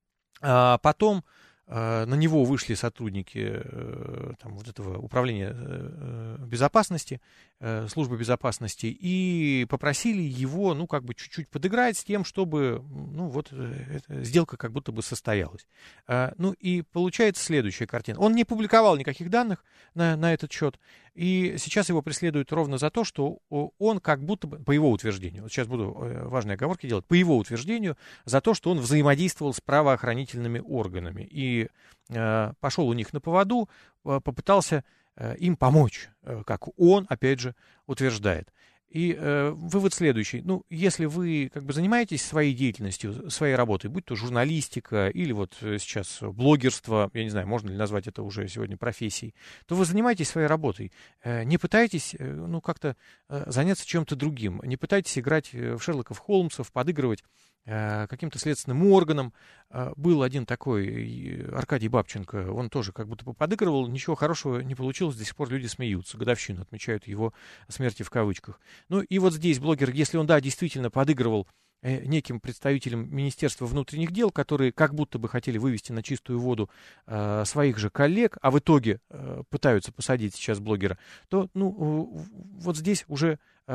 а потом на него вышли сотрудники там, вот этого управления безопасности, службы безопасности, и попросили его, ну, как бы чуть-чуть подыграть с тем, чтобы, ну, вот, сделка как будто бы состоялась. Ну, и получается следующая картина. Он не публиковал никаких данных на этот счет, и сейчас его преследуют ровно за то, что он как будто бы, по его утверждению, вот сейчас буду важные оговорки делать, по его утверждению, за то, что он взаимодействовал с правоохранительными органами и пошел у них на поводу, попытался им помочь, как он, опять же, утверждает. И вывод следующий. Ну, если вы как бы занимаетесь своей деятельностью, своей работой, будь то журналистика или вот сейчас блогерство, я не знаю, можно ли назвать это уже сегодня профессией, то вы занимаетесь своей работой. Не пытайтесь, ну, как-то заняться чем-то другим. Не пытайтесь играть в Шерлоков Холмсов, подыгрывать каким-то следственным органам. Был один такой, Аркадий Бабченко, он тоже как будто бы подыгрывал, ничего хорошего не получилось, до сих пор люди смеются, годовщину отмечают его смерти в кавычках. Ну и вот здесь блогер, если он, да, действительно подыгрывал неким представителям Министерства внутренних дел, которые как будто бы хотели вывести на чистую воду своих же коллег, а в итоге пытаются посадить сейчас блогера, то, ну, вот здесь уже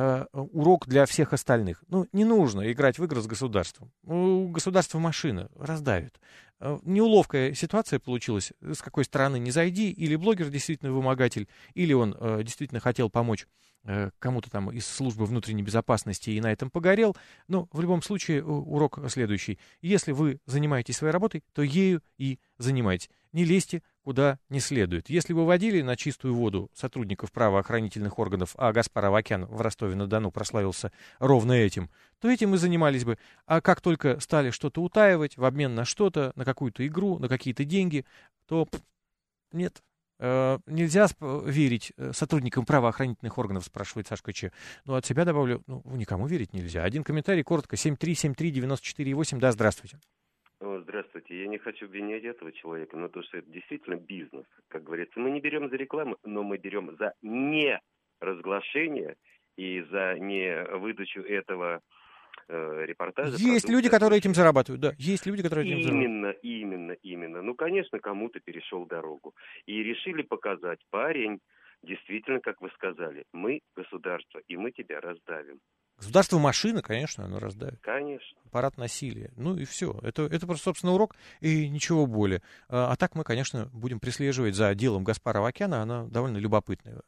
урок для всех остальных. Ну, не нужно играть в игры с государством. У государства машина раздавит. Неуловкая ситуация получилась, с какой стороны не зайди, или блогер действительно вымогатель, или он действительно хотел помочь кому-то там из службы внутренней безопасности и на этом погорел. Но в любом случае урок следующий. Если вы занимаетесь своей работой, то ею и занимайтесь. Не лезьте куда не следует. Если вы водили на чистую воду сотрудников правоохранительных органов, а Гаспар Авакян в Ростове-на-Дону прославился ровно этим, то этим и занимались бы. А как только стали что-то утаивать в обмен на что-то, на какую-то игру, на какие-то деньги, то нет. Нельзя верить сотрудникам правоохранительных органов, спрашивает Сашка Че. Ну, от себя добавлю, ну, никому верить нельзя. Один комментарий, коротко, 7373948. Да, здравствуйте. Здравствуйте. Я не хочу обвинять этого человека, но то, что это действительно бизнес. Как говорится, мы не берем за рекламу, но мы берем за неразглашение и за невыдачу этого репортажа. Есть люди, которые этим зарабатывают, да. Есть люди, которые этим зарабатывают. Именно. Ну, конечно, кому-то перешел дорогу. И решили показать, парень, действительно, как вы сказали, мы государство, и мы тебя раздавим. Государство машина, конечно, оно раздавит. Конечно. Аппарат насилия. Ну и все. Это просто, собственно, урок и ничего более. А так мы, конечно, будем прислеживать за делом Гаспара Авакяна. Она довольно любопытная.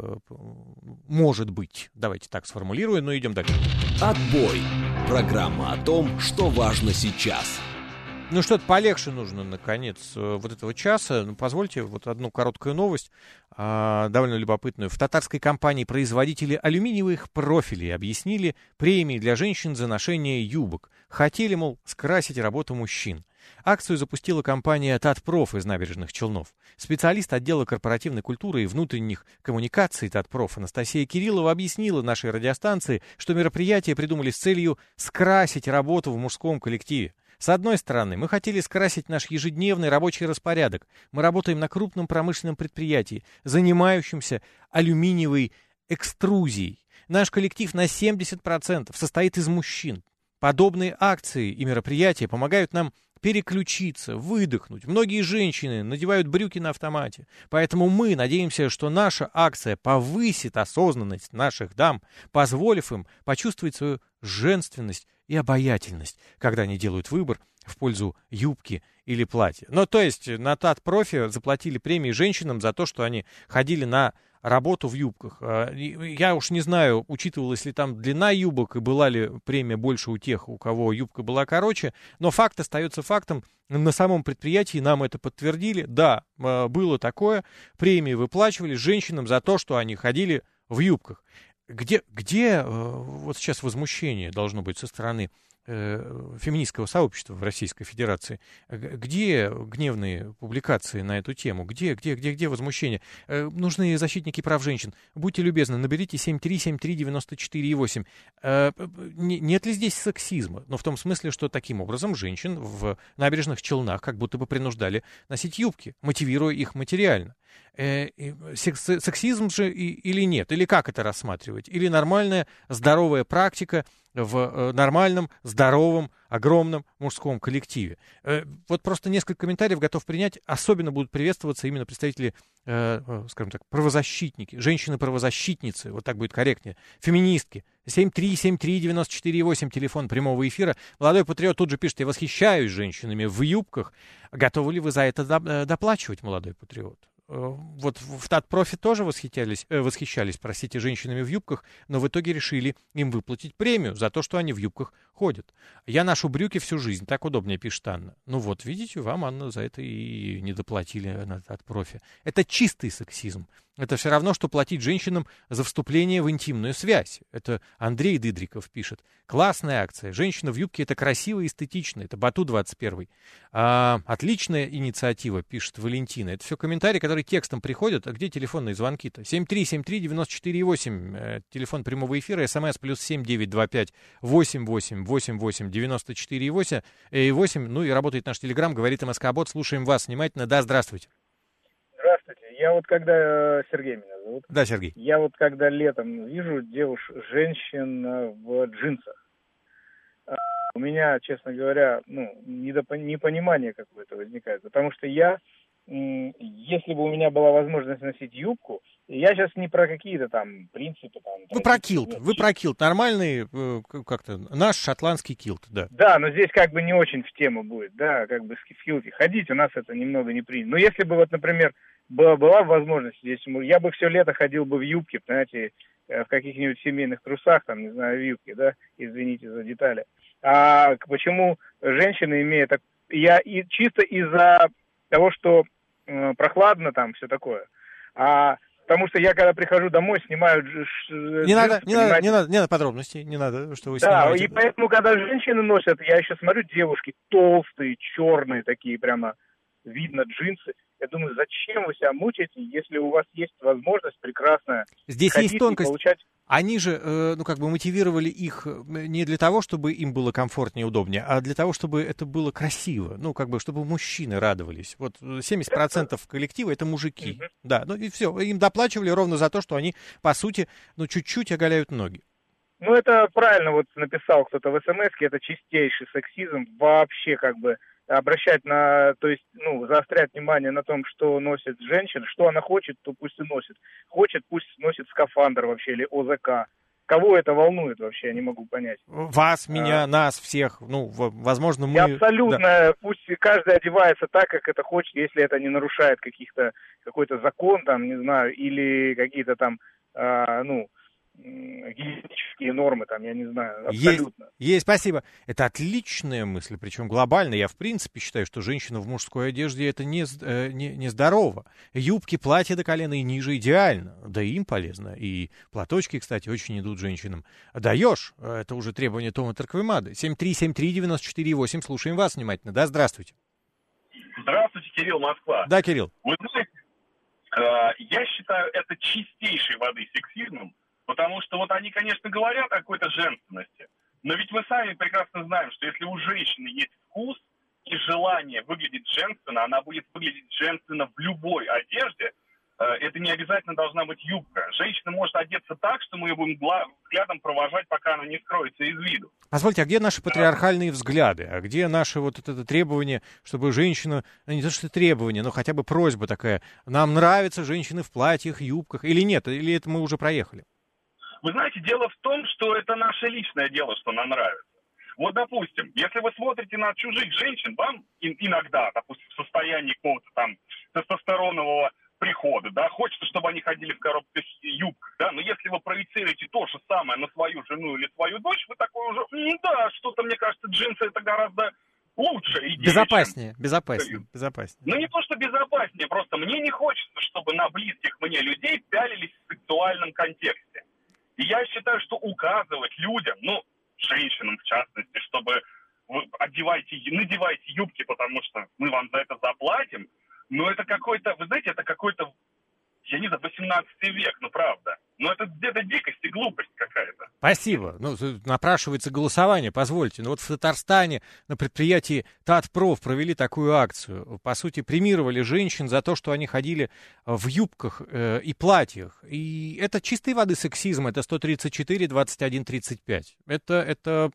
Может быть. Давайте так сформулируем, но идем дальше. Отбой. Программа о том, что важно сейчас. Ну, что-то полегче нужно, наконец, вот этого часа. Ну, позвольте вот одну короткую новость, довольно любопытную. В татарской компании производители алюминиевых профилей объяснили премии для женщин за ношение юбок. Хотели, мол, скрасить работу мужчин. Акцию запустила компания «Татпроф» из Набережных Челнов. Специалист отдела корпоративной культуры и внутренних коммуникаций «Татпроф» Анастасия Кириллова объяснила нашей радиостанции, что мероприятие придумали с целью скрасить работу в мужском коллективе. С одной стороны, мы хотели скрасить наш ежедневный рабочий распорядок. Мы работаем на крупном промышленном предприятии, занимающемся алюминиевой экструзией. Наш коллектив на 70% состоит из мужчин. Подобные акции и мероприятия помогают нам переключиться, выдохнуть. Многие женщины надевают брюки на автомате. Поэтому мы надеемся, что наша акция повысит осознанность наших дам, позволив им почувствовать свою женственность и обаятельность, когда они делают выбор в пользу юбки или платья. Ну, то есть на Татпрофи заплатили премии женщинам за то, что они ходили на работу в юбках. Я уж не знаю, учитывалась ли там длина юбок и была ли премия больше у тех, у кого юбка была короче, но факт остается фактом. На самом предприятии нам это подтвердили. Да, было такое. Премии выплачивали женщинам за то, что они ходили в юбках. Где вот сейчас возмущение должно быть со стороны феминистского сообщества в Российской Федерации? Где гневные публикации на эту тему? Где возмущение? Нужны защитники прав женщин. Будьте любезны, наберите 7373948. Нет ли здесь сексизма? Но в том смысле, что таким образом женщин в Набережных Челнах как будто бы принуждали носить юбки, мотивируя их материально. Сексизм же или нет? Или как это рассматривать? Или нормальная, здоровая практика в нормальном, здоровом, огромном мужском коллективе? Вот просто несколько комментариев готов принять. Особенно будут приветствоваться именно представители, скажем так, правозащитники, женщины-правозащитницы, вот так будет корректнее, феминистки. 7373948, телефон прямого эфира. Молодой патриот тут же пишет: я восхищаюсь женщинами в юбках. Готовы ли вы за это доплачивать, молодой патриот? Вот в Татпрофи тоже восхищались, женщинами в юбках, но в итоге решили им выплатить премию за то, что они в юбках ходят. Я ношу брюки всю жизнь, так удобнее, пишет Анна. Ну вот, видите, вам, Анна, за это и не доплатили на Татпрофи. Это чистый сексизм. Это все равно, что платить женщинам за вступление в интимную связь. Это Андрей Дыдриков пишет. Классная акция. Женщина в юбке — это красиво и эстетично. Это Бату 21. Отличная инициатива, пишет Валентина. Это все комментарии, которые текстом приходят. А где телефонные звонки-то? 7373948. Телефон прямого эфира. СМС +7 925 88 88 94 8. Ну и работает наш телеграм. Говорит МСК-бот. Слушаем вас внимательно. Да, здравствуйте. Здравствуйте. Я вот когда... Сергей меня зовут. Да, Сергей. Я вот когда летом вижу женщин в джинсах, у меня, честно говоря, непонимание какое-то возникает. Потому что если бы у меня была возможность носить юбку, я сейчас не про какие-то там принципы. Вы про килт. Нормальный, как-то, наш шотландский килт, да. Да, но здесь как бы не очень в тему будет, да, как бы в килте ходить, у нас это немного не принято. Но если бы вот, например, была возможность здесь, я бы все лето ходил бы в юбке, понимаете, в каких-нибудь семейных трусах, там, не знаю, в юбке, да, извините за детали. А почему женщины имеют... чисто из-за того, что прохладно там, все такое. Потому что я, когда прихожу домой, снимаю... Не надо подробностей, не надо, что вы снимаете. Да, и поэтому, когда женщины носят, я еще смотрю, девушки толстые, черные такие, прямо видно джинсы. Я думаю, зачем вы себя мучаете, если у вас есть возможность прекрасная. Здесь есть тонкость. Они же, мотивировали их не для того, чтобы им было комфортнее и удобнее, а для того, чтобы это было красиво. Чтобы мужчины радовались. Вот 70% коллектива — это мужики. Да, и все. Им доплачивали ровно за то, что они, по сути, чуть-чуть оголяют ноги. Это правильно вот написал кто-то в СМС-ке, это чистейший сексизм. Вообще обращать заострять внимание на том, что носит женщина, что она хочет, то пусть и носит. Хочет, пусть носит скафандр вообще или ОЗК. Кого это волнует вообще, я не могу понять. Вас, меня, нас, всех, возможно, мы... Абсолютно, да. Пусть каждый одевается так, как это хочет, если это не нарушает какой-то закон, там, не знаю, или какие-то там, гигиенические нормы, там, я не знаю, абсолютно. Есть, спасибо. Это отличная мысль, причем глобальная. Я, в принципе, считаю, что женщина в мужской одежде это не здорово. Юбки, платья до колена и ниже идеально. Да и им полезно. И платочки, кстати, очень идут женщинам. Даешь, это уже требование Тома Тарквемады. 7373948, слушаем вас внимательно. Да, здравствуйте. Здравствуйте, Кирилл, Москва. Да, Кирилл. Вы знаете, я считаю это чистейшей воды сексизмом, потому что вот они, конечно, говорят о какой-то женственности, но ведь мы сами прекрасно знаем, что если у женщины есть вкус и желание выглядеть женственно, она будет выглядеть женственно в любой одежде. Это не обязательно должна быть юбка. Женщина может одеться так, что мы ее будем взглядом провожать, пока она не скроется из виду. Позвольте, а где наши патриархальные взгляды? А где наше вот это требование, чтобы женщина, ну не то что требование, но хотя бы просьба такая, нам нравятся женщины в платьях, юбках, или нет? Или это мы уже проехали? Вы знаете, дело в том, что это наше личное дело, что нам нравится. Вот, допустим, если вы смотрите на чужих женщин, вам иногда, допустим, в состоянии какого-то там тестостеронового прихода, да, хочется, чтобы они ходили в коротких юбках, да, но если вы проецируете то же самое на свою жену или свою дочь, вы такой уже, да, что-то, мне кажется, джинсы это гораздо лучше идея. Безопаснее. Ну, не то, что безопаснее, просто мне не хочется, чтобы на близких мне людей пялились в сексуальном контексте. И я считаю, что указывать людям, ну, женщинам в частности, чтобы вы надевайте юбки, потому что мы вам за это заплатим, но это какой-то, вы знаете, это какой-то, я не знаю, 18 век, ну правда. Но это где-то дикость и глупость какая-то. Спасибо. Ну, напрашивается голосование, позвольте. Ну вот в Татарстане на предприятии Татпроф провели такую акцию. По сути, премировали женщин за то, что они ходили в юбках и платьях. И это чистой воды сексизм. Это 134-21-35. Это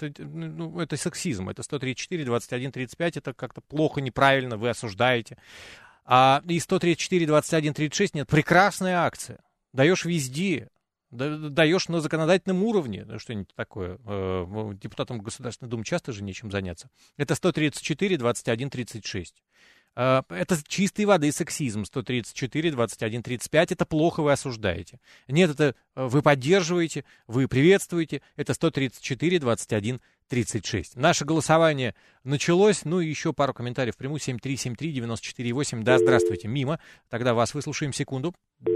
сексизм. Это 134-21-35. Это как-то плохо, неправильно, вы осуждаете. И 134-21-36 нет. Прекрасная акция. Даешь везде, даешь на законодательном уровне, что-нибудь такое. Депутатам Государственной Думы часто же нечем заняться. Это 134-21-36. Это чистой воды сексизм. 134-21-35. Это плохо, вы осуждаете. Нет, это вы поддерживаете, вы приветствуете. Это 134-21-36. Наше голосование началось. Ну и еще пару комментариев в прямую. 7373948. Да, здравствуйте. Мимо. Тогда вас выслушаем. Секунду.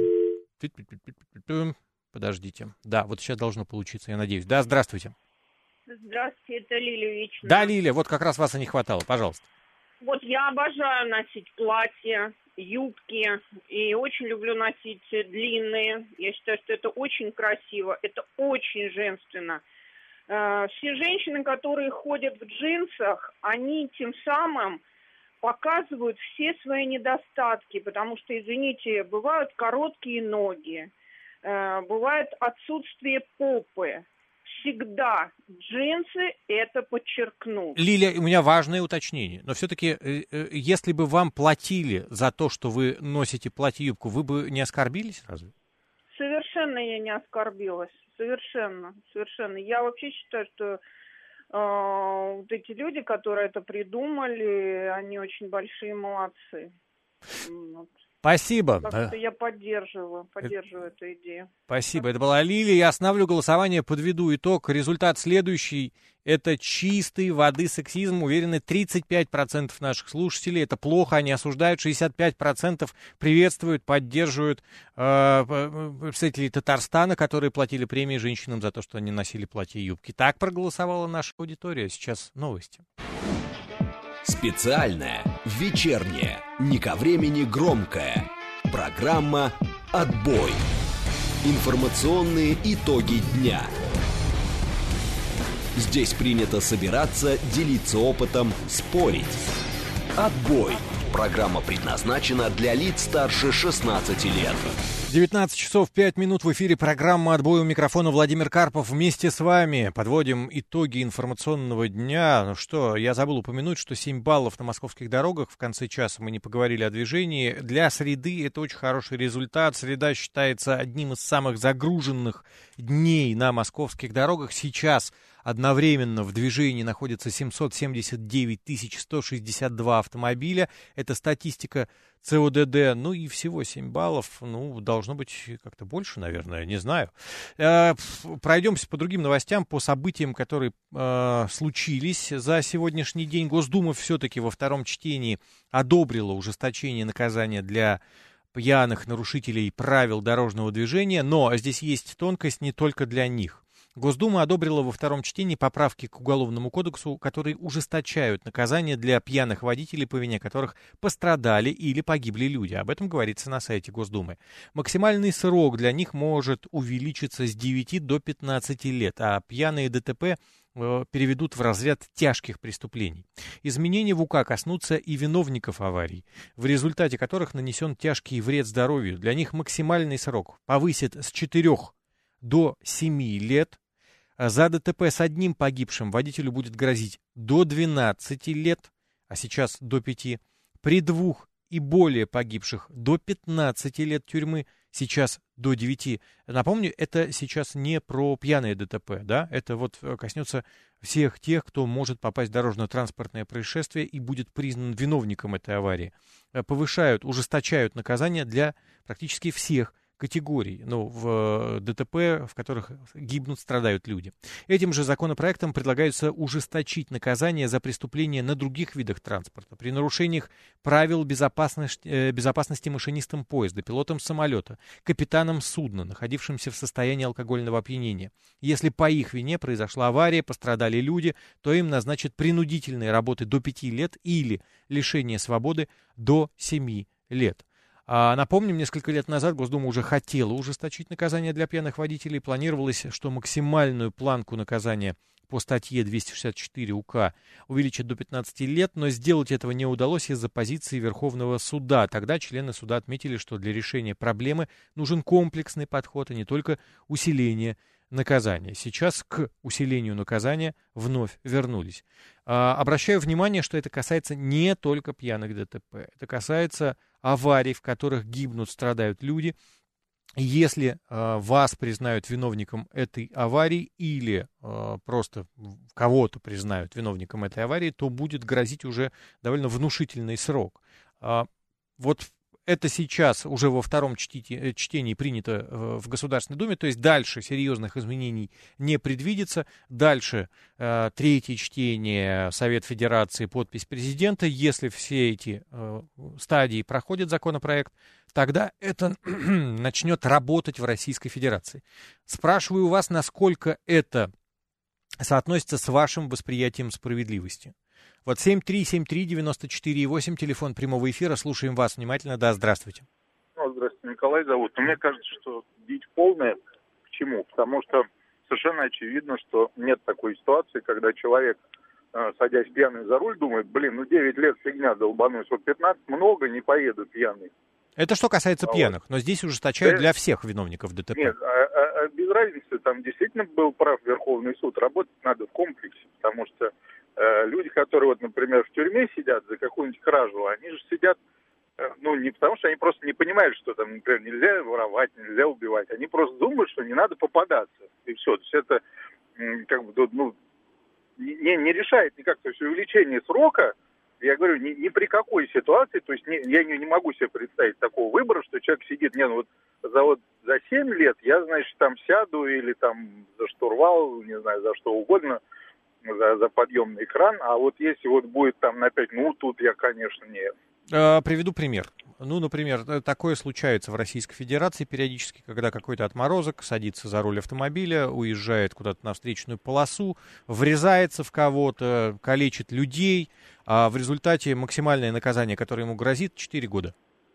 Подождите. Да, вот сейчас должно получиться, я надеюсь. Да, здравствуйте. Здравствуйте, это Лилия Вечная. Да, Лилия, вот как раз вас и не хватало, пожалуйста. Вот я обожаю носить платья, юбки, и очень люблю носить длинные. Я считаю, что это очень красиво, это очень женственно. Все женщины, которые ходят в джинсах, они тем самым показывают все свои недостатки, потому что, извините, бывают короткие ноги, бывает отсутствие попы. Всегда джинсы это подчеркнут. Лилия, у меня важное уточнение, но все-таки, если бы вам платили за то, что вы носите платье-юбку, вы бы не оскорбились разве? Совершенно я не оскорбилась, совершенно. Я вообще считаю, что вот эти люди, которые это придумали, они очень большие молодцы. Вот. Спасибо. Так что я поддерживаю эту идею. Спасибо. Это была Лилия. Я остановлю голосование, подведу итог. Результат следующий. Это чистой воды сексизм. Уверены 35% наших слушателей. Это плохо, они осуждают. 65% приветствуют, поддерживают представителей Татарстана, которые платили премии женщинам за то, что они носили платья и юбки. Так проголосовала наша аудитория. Сейчас новости. Специальная, вечерняя, не ко времени громкая. Программа «Отбой». Информационные итоги дня. Здесь принято собираться, делиться опытом, спорить. «Отбой». Программа предназначена для лиц старше 16 лет. 19 часов 5 минут в эфире программа «Отбой», у микрофона Владимир Карпов. Вместе с вами подводим итоги информационного дня. Ну что, я забыл упомянуть, что 7 баллов на московских дорогах. В конце часа мы не поговорили о движении. Для среды это очень хороший результат. Среда считается одним из самых загруженных дней на московских дорогах. Сейчас одновременно в движении находится 779 162 автомобиля. Это статистика ЦОДД. Ну и всего 7 баллов. Ну, должно быть как-то больше, наверное, не знаю. Пройдемся по другим новостям, по событиям, которые случились за сегодняшний день. Госдума все-таки во втором чтении одобрила ужесточение наказания для пьяных нарушителей правил дорожного движения, но здесь есть тонкость не только для них. Госдума одобрила во втором чтении поправки к Уголовному кодексу, которые ужесточают наказание для пьяных водителей, по вине которых пострадали или погибли люди. Об этом говорится на сайте Госдумы. Максимальный срок для них может увеличиться с 9 до 15 лет, а пьяные ДТП переведут в разряд тяжких преступлений. Изменения в УК коснутся и виновников аварий, в результате которых нанесен тяжкий вред здоровью. Для них максимальный срок повысит с 4 до 7 лет. За ДТП с одним погибшим водителю будет грозить до 12 лет, а сейчас до 5. При 2 и более погибших до 15 лет тюрьмы, сейчас до 9. Напомню, это сейчас не про пьяные ДТП, да? Это вот коснется всех тех, кто может попасть в дорожно-транспортное происшествие и будет признан виновником этой аварии. Повышают, ужесточают наказания для практически всех категорий, в ДТП, в которых гибнут, страдают люди. Этим же законопроектом предлагается ужесточить наказание за преступления на других видах транспорта. При нарушениях правил безопасности машинистом поезда, пилотом самолета, капитаном судна, находившимся в состоянии алкогольного опьянения. Если по их вине произошла авария, пострадали люди, то им назначат принудительные работы до 5 лет или лишение свободы до 7 лет. Напомним, несколько лет назад Госдума уже хотела ужесточить наказание для пьяных водителей. Планировалось, что максимальную планку наказания по статье 264 УК увеличат до 15 лет, но сделать этого не удалось из-за позиции Верховного суда. Тогда члены суда отметили, что для решения проблемы нужен комплексный подход, а не только усиление наказания. Сейчас к усилению наказания вновь вернулись. Обращаю внимание, что это касается не только пьяных ДТП. Это касается аварий, в которых гибнут, страдают люди. Если вас признают виновником этой аварии или просто кого-то признают виновником этой аварии, то будет грозить уже довольно внушительный срок. Вот это сейчас уже во втором чтении принято в Государственной Думе, то есть дальше серьезных изменений не предвидится. Дальше третье чтение, Совет Федерации, подпись президента. Если все эти стадии проходит законопроект, тогда это начнет работать в Российской Федерации. Спрашиваю вас, насколько это соотносится с вашим восприятием справедливости. Вот 7373948, телефон прямого эфира. Слушаем вас внимательно. Да, здравствуйте. Здравствуйте, Николай зовут. Но мне кажется, что бить полное к чему? Потому что совершенно очевидно, что нет такой ситуации, когда человек, садясь пьяный за руль, думает, 9 лет фигня долбанусь, вот 15 много, не поеду пьяный. Это что касается пьяных, но здесь ужесточают для всех виновников ДТП. Нет, без разницы, там действительно был прав Верховный суд, работать надо в комплексе, потому что люди, которые, вот, например, в тюрьме сидят за какую-нибудь кражу, они же сидят, не потому что они просто не понимают, что там, например, нельзя воровать, нельзя убивать. Они просто думают, что не надо попадаться. И все. То есть это не решает никак. То есть увеличение срока, я говорю, ни при какой ситуации, то есть я не могу себе представить такого выбора, что человек сидит, за 7 лет я, значит, там сяду или там за штурвал, не знаю, за что угодно, за подъемный экран, а вот если вот будет там на 5, тут я, конечно, нет. Приведу пример. Например, такое случается в Российской Федерации периодически, когда какой-то отморозок садится за руль автомобиля, уезжает куда-то на встречную полосу, врезается в кого-то, калечит людей, а в результате максимальное наказание, которое ему грозит, 4 года.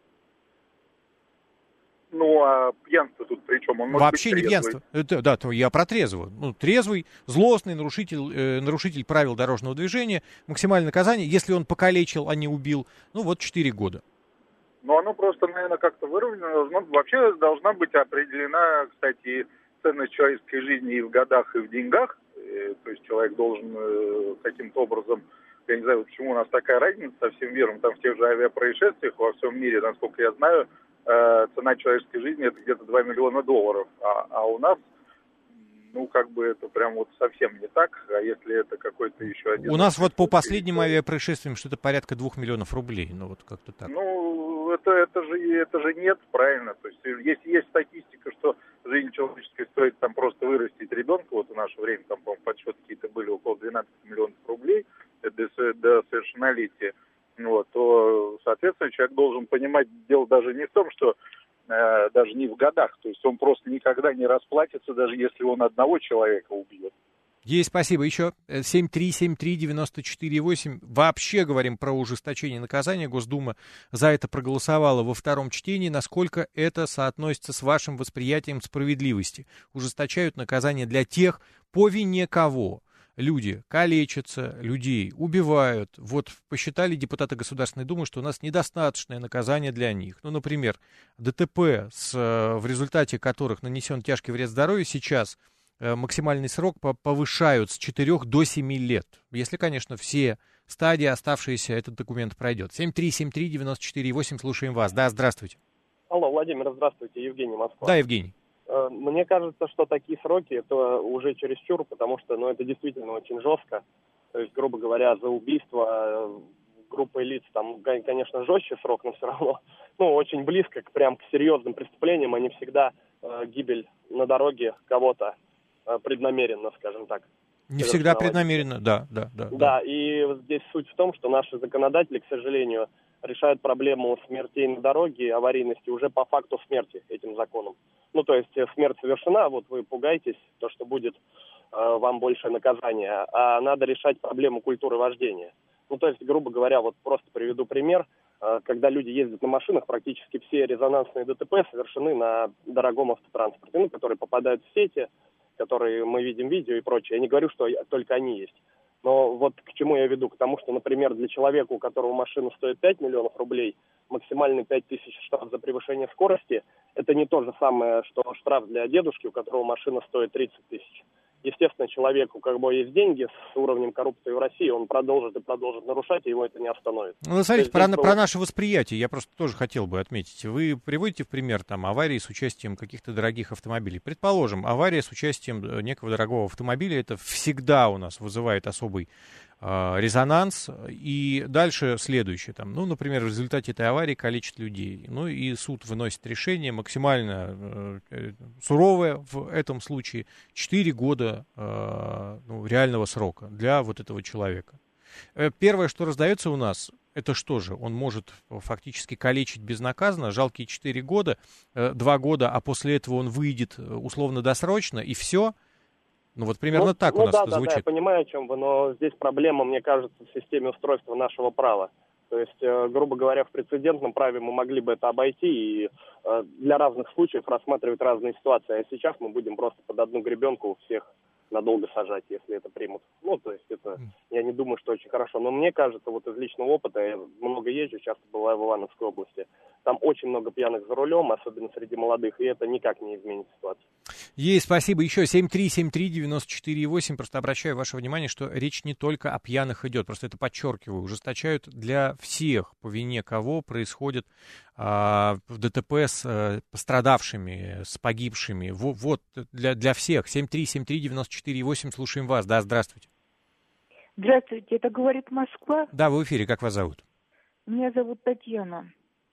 А пьянство тут при чем? Он может вообще быть не пьянство. То я про трезвого. Трезвый, злостный нарушитель правил дорожного движения, максимальное наказание, если он покалечил, а не убил, 4 года. Оно просто, наверное, как-то выровнено. Вообще должна быть определена, кстати, ценность человеческой жизни и в годах, и в деньгах. То есть человек должен каким-то образом, я не знаю, почему у нас такая разница со всем миром, там в тех же авиапроисшествиях во всем мире, насколько я знаю, цена человеческой жизни это где-то $2 миллиона, а у нас, ну, как бы это прям вот совсем не так, а если это какой-то еще один... У нас вот по последним авиапроисшествиям что-то порядка 2 миллионов рублей, ну вот как-то так. Ну, это же нет, правильно, то есть есть статистика, что жизнь человеческая стоит там просто вырастить ребенка, вот в наше время там, по-моему, подсчеты какие-то были около 12 миллионов рублей до совершеннолетия, вот, то, соответственно, человек должен понимать, дело даже не в том, что даже не в годах, то есть он просто никогда не расплатится, даже если он одного человека убьет. Есть, спасибо. Еще 7373948. Вообще говорим про ужесточение наказания. Госдума за это проголосовала во втором чтении. Насколько это соотносится с вашим восприятием справедливости? Ужесточают наказание для тех, по вине кого люди калечатся, людей убивают. Вот посчитали депутаты Государственной Думы, что у нас недостаточное наказание для них. Ну, например, ДТП, в результате которых нанесен тяжкий вред здоровью, сейчас максимальный срок повышают с 4 до 7 лет. Если, конечно, все стадии оставшиеся этот документ пройдет. 7373948, слушаем вас. Да, здравствуйте. Алло, Владимир, здравствуйте, Евгений, Москва. Да, Евгений. Мне кажется, что такие сроки, это уже чересчур, потому что, это действительно очень жестко. То есть, грубо говоря, за убийство группы лиц, там, конечно, жестче срок, но все равно, очень близко к серьезным преступлениям, а не всегда гибель на дороге кого-то преднамеренно, скажем так. Не всегда преднамеренно, да. Да, и здесь суть в том, что наши законодатели, к сожалению, решают проблему смертей на дороге, аварийности уже по факту смерти этим законом. То есть смерть совершена, вот вы пугаетесь, то, что будет вам большее наказание, а надо решать проблему культуры вождения. То есть, грубо говоря, вот просто приведу пример, когда люди ездят на машинах, практически все резонансные ДТП совершены на дорогом автотранспорте, которые попадают в сети, которые мы видим видео и прочее. Я не говорю, что только они есть. Но вот к чему я веду? К тому, что, например, для человека, у которого машина стоит 5 миллионов рублей, максимальный 5 тысяч штраф за превышение скорости, это не то же самое, что штраф для дедушки, у которого машина стоит 30 тысяч. Естественно, человеку, есть деньги с уровнем коррупции в России, он продолжит нарушать, и его это не остановит. Смотрите, про наше восприятие я просто тоже хотел бы отметить. Вы приводите в пример аварии с участием каких-то дорогих автомобилей. Предположим, авария с участием некого дорогого автомобиля, это всегда у нас вызывает особый резонанс. И дальше следующее. Например, в результате этой аварии калечат людей. И суд выносит решение максимально суровое в этом случае. 4 года реального срока для вот этого человека. Первое, что раздается у нас, это что же? Он может фактически калечить безнаказанно, жалкие 4 года, 2 года, а после этого он выйдет условно-досрочно, и все. Примерно так у нас это звучит. Да, я понимаю, о чем вы, но здесь проблема, мне кажется, в системе устройства нашего права. То есть, грубо говоря, в прецедентном праве мы могли бы это обойти и для разных случаев рассматривать разные ситуации. А сейчас мы будем просто под одну гребенку всех надолго сажать, если это примут. То есть это, я не думаю, что очень хорошо. Но мне кажется, вот из личного опыта, я много езжу, часто бываю в Ивановской области, там очень много пьяных за рулем, особенно среди молодых, и это никак не изменит ситуацию. Есть, спасибо. Еще 7373948. Просто обращаю ваше внимание, что речь не только о пьяных идет, просто это подчеркиваю. Ужесточают для всех, по вине кого происходит в ДТП с пострадавшими, с погибшими. Вот для всех. 7373948. Слушаем вас. Да, здравствуйте. Здравствуйте, это говорит Москва? Да, вы в эфире. Как вас зовут? Меня зовут Татьяна.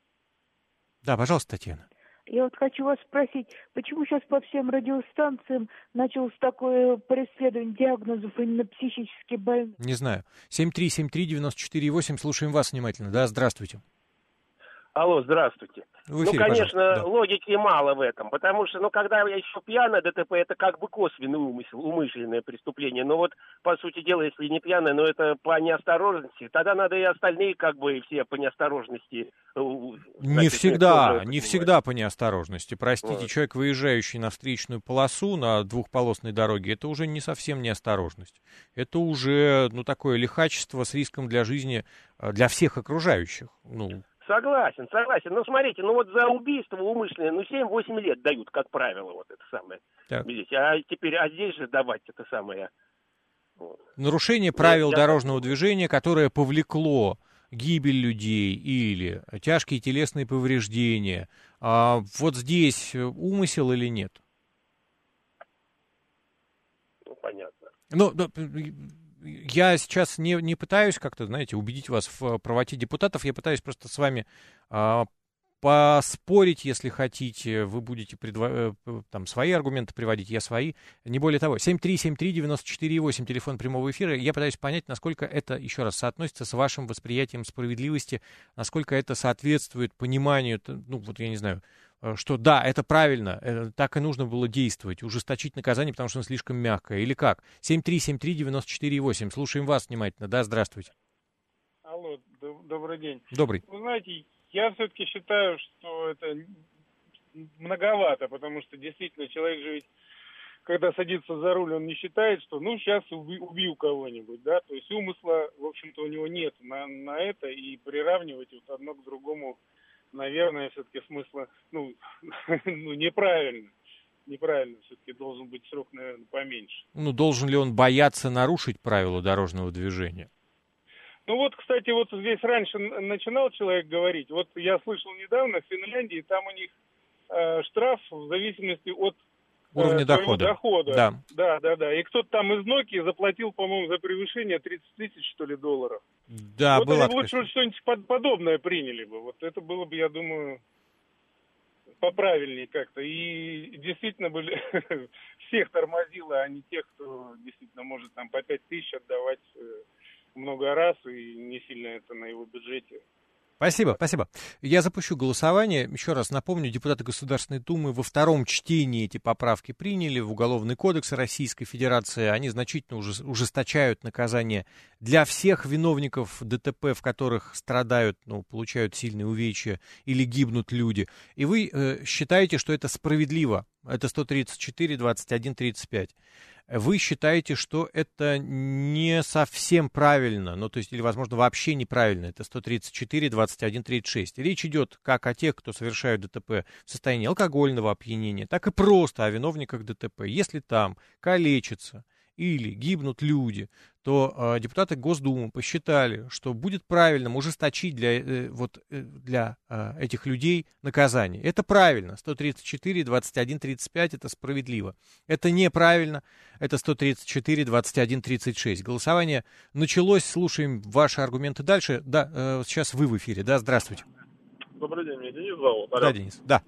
Да, пожалуйста, Татьяна. Я хочу вас спросить, почему сейчас по всем радиостанциям началось такое преследование диагнозов именно психически больных? Не знаю. 7373948. Слушаем вас внимательно. Да, здравствуйте. Алло, здравствуйте. Конечно, да. Логики мало в этом, потому что, когда я еще пьяная, ДТП, это как бы косвенный умысел, умышленное преступление. Но по сути дела, если не пьяная, но это по неосторожности, тогда надо и остальные все по неосторожности. Не всегда по неосторожности. Простите, человек, выезжающий на встречную полосу на двухполосной дороге, это уже не совсем неосторожность. Это уже, такое лихачество с риском для жизни для всех окружающих. Согласен. Смотрите, за убийство умышленное, 7-8 лет дают, как правило, это самое. Так. Видите, а здесь же давать это самое. Нарушение правил дорожного движения, которое повлекло гибель людей или тяжкие телесные повреждения. Вот здесь умысел или нет? Ну, я сейчас не пытаюсь как-то, знаете, убедить вас в правоте депутатов, я пытаюсь просто с вами поспорить, если хотите, вы будете там свои аргументы приводить, я свои, не более того. 7373948, телефон прямого эфира. Я пытаюсь понять, насколько это, еще раз, соотносится с вашим восприятием справедливости, насколько это соответствует пониманию, ну, вот я не знаю, что да, это правильно, так и нужно было действовать, ужесточить наказание, потому что оно слишком мягкое, или как? 7373948, слушаем вас внимательно, да, здравствуйте. Алло, добрый день. Добрый. Вы знаете, я все-таки считаю, что это многовато, потому что действительно человек же ведь, когда садится за руль, он не считает, что ну сейчас убью кого-нибудь, да, то есть умысла, в общем-то, у него нет на это, и приравнивать вот одно к другому, наверное, все-таки смысла, неправильно. Неправильно, все-таки должен быть срок, наверное, поменьше. Ну, должен ли он бояться нарушить правила дорожного движения? Ну вот, кстати, вот здесь раньше начинал человек говорить, вот я слышал недавно, в Финляндии, там у них штраф в зависимости от уровня дохода. Да. И кто-то там из Nokia заплатил, по-моему, за превышение 30 тысяч, что ли, долларов. Да, вот было. Они лучше что-нибудь подобное приняли бы. Вот это было бы, я думаю, поправильнее как-то. И действительно были всех тормозило, а не тех, кто действительно может там по 5 тысяч отдавать много раз, и не сильно это на его бюджете. Спасибо. Я запущу голосование. Еще раз напомню, депутаты Государственной Думы во втором чтении эти поправки приняли в Уголовный кодекс Российской Федерации. Они значительно ужесточают наказание для всех виновников ДТП, в которых страдают, получают сильные увечья или гибнут люди. И вы считаете, что это справедливо. Это 134, 21, 35. Вы считаете, что это не совсем правильно, или, возможно, вообще неправильно. Это 134, 21, 36. Речь идет как о тех, кто совершают ДТП в состоянии алкогольного опьянения, так и просто о виновниках ДТП. Если там калечатся или гибнут люди, то депутаты Госдумы посчитали, что будет правильным ужесточить для этих людей наказание. Это правильно. 134, 21, 35 это справедливо. Это неправильно. Это 134, 21, 36. Голосование началось. Слушаем ваши аргументы дальше. Да, сейчас вы в эфире. Да, здравствуйте. Добрый день, меня Денис зовут. Да, Денис. Да.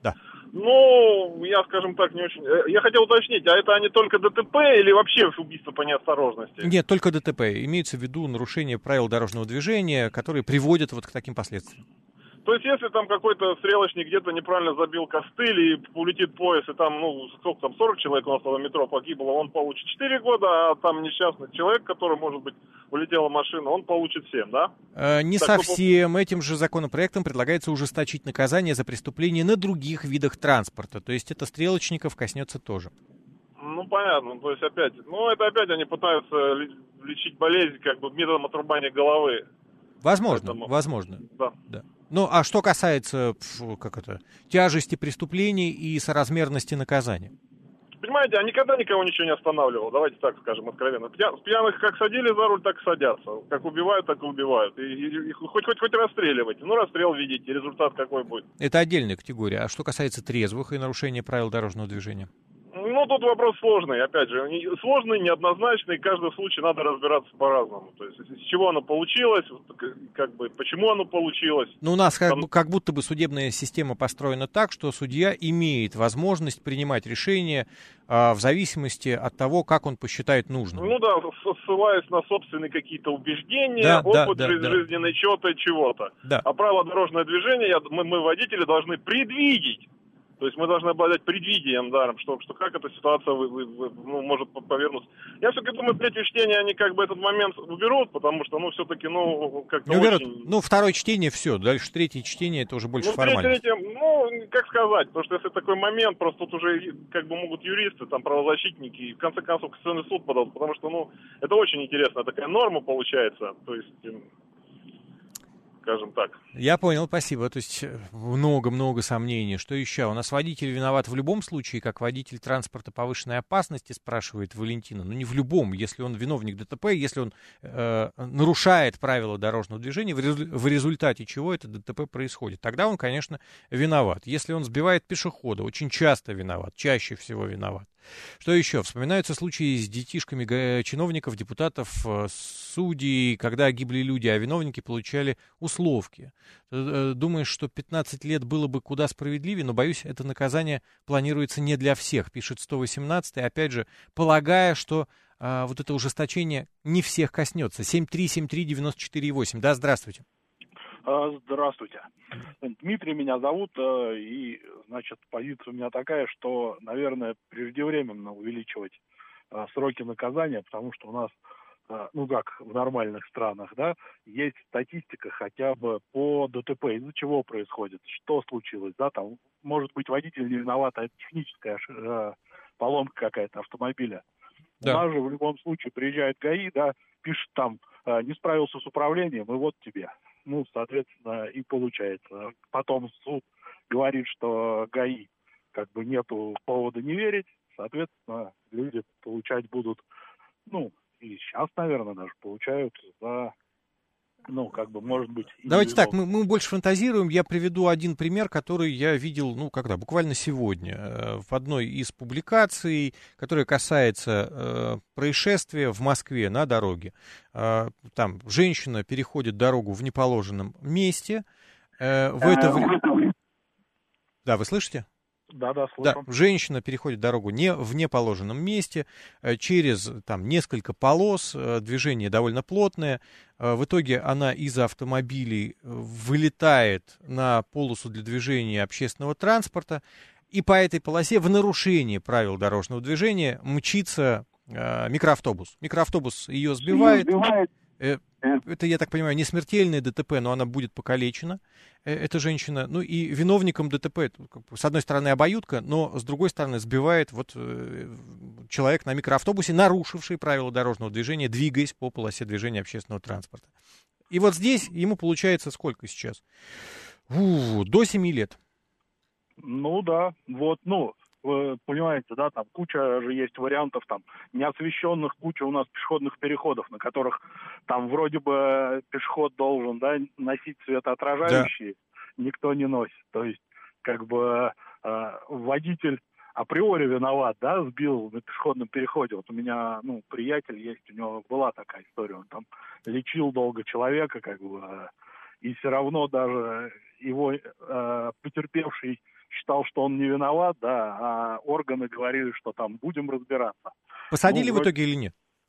Я, скажем так, не очень... Я хотел уточнить, а это они только ДТП или вообще убийство по неосторожности? Нет, только ДТП. Имеется в виду нарушение правил дорожного движения, которые приводят вот к таким последствиям. То есть, если там какой-то стрелочник где-то неправильно забил костыль и улетит поезд, и там, 40 человек у нас в метро погибло, он получит 4 года, а там несчастный человек, который, может быть, улетела машина, он получит 7, да? Не совсем. Этим же законопроектом предлагается ужесточить наказание за преступления на других видах транспорта. То есть, это стрелочников коснется тоже. Понятно. То есть, опять они пытаются лечить болезнь методом отрубания головы. Возможно. Да. А что касается тяжести преступлений и соразмерности наказания? Понимаете, никогда никого ничего не останавливал, давайте так скажем откровенно. Пьяных как садили за руль, так и садятся. Как убивают, так и убивают. И хоть расстреливайте. Расстрел видите, результат какой будет. Это отдельная категория. А что касается трезвых и нарушения правил дорожного движения? Тут вопрос сложный, опять же. Сложный, неоднозначный, каждый случай надо разбираться по-разному. То есть, из чего оно получилось, почему оно получилось. У нас как будто бы судебная система построена так, что судья имеет возможность принимать решения в зависимости от того, как он посчитает нужным. Ссылаясь на собственные какие-то убеждения, опыт жизненный чего-то. Да. А правила дорожного движения мы, водители, должны предвидеть. То есть мы должны обладать предвидением, что как эта ситуация может повернуться. Я все-таки думаю, третье чтение они этот момент уберут, потому что, все-таки, как-то не уберут. Очень... второе чтение все, дальше третье чтение это уже больше формальность. Как сказать, потому что если такой момент, просто тут уже могут юристы, правозащитники, и в конце концов Конституционный суд подал, потому что, это очень интересная такая норма получается, то есть... скажем так. Я понял, спасибо. То есть много-много сомнений. Что еще? У нас водитель виноват в любом случае, как водитель транспорта повышенной опасности, спрашивает Валентина. Не в любом. Если он виновник ДТП, если он нарушает правила дорожного движения, в результате чего это ДТП происходит, тогда он, конечно, виноват. Если он сбивает пешехода, очень часто виноват, чаще всего виноват. Что еще? Вспоминаются случаи с детишками чиновников, депутатов, судей, когда гибли люди, а виновники получали условки. Думаешь, что 15 лет было бы куда справедливее, но, боюсь, это наказание планируется не для всех, пишет 118-й, опять же, полагая, что вот это ужесточение не всех коснется. 7373948. Да, здравствуйте. Здравствуйте. Дмитрий меня зовут, и, значит, позиция у меня такая, что, наверное, преждевременно увеличивать сроки наказания, потому что у нас, ну как в нормальных странах, да, есть статистика хотя бы по ДТП, из-за чего происходит, что случилось, да, там, может быть, водитель не виноват, а это техническая поломка какая-то автомобиля. Да. У нас же в любом случае приезжает ГАИ, да, пишет там, не справился с управлением, и вот тебе. Ну, соответственно, и получается. Потом суд говорит, что ГАИ как бы нету повода не верить, соответственно, люди получать будут, ну, и сейчас, наверное, даже получают за, ну, как бы, может быть... Давайте так, мы больше фантазируем. Я приведу один пример, который я видел, ну, когда, буквально сегодня, в одной из публикаций, которая касается происшествия в Москве на дороге. Там женщина переходит дорогу в неположенном месте. В это время... Да, вы слышите? Да, слышу. Да, женщина переходит дорогу не в неположенном месте, через там несколько полос, движение довольно плотное. В итоге она из автомобилей вылетает на полосу для движения общественного транспорта, и по этой полосе в нарушении правил дорожного движения мчится микроавтобус. Микроавтобус ее сбивает. Это, я так понимаю, не смертельное ДТП, но она будет покалечена, эта женщина. Ну и виновником ДТП, с одной стороны, обоюдка, но с другой стороны сбивает вот человек на микроавтобусе, нарушивший правила дорожного движения, двигаясь по полосе движения общественного транспорта. И вот здесь ему получается сколько сейчас? До 7 лет. Ну да, вот, ну... Вы понимаете, да, там куча же есть вариантов, там, неосвещенных, куча у нас пешеходных переходов, на которых там вроде бы пешеход должен, да, носить светоотражающие, да. Никто не носит. То есть, как бы, водитель априори виноват, да, сбил на пешеходном переходе. Вот у меня, ну, приятель есть, у него была такая история, он там лечил долго человека, как бы, и все равно даже его потерпевший считал, что он не виноват, да, а органы говорили, что там будем разбираться. Посадили в итоге или нет?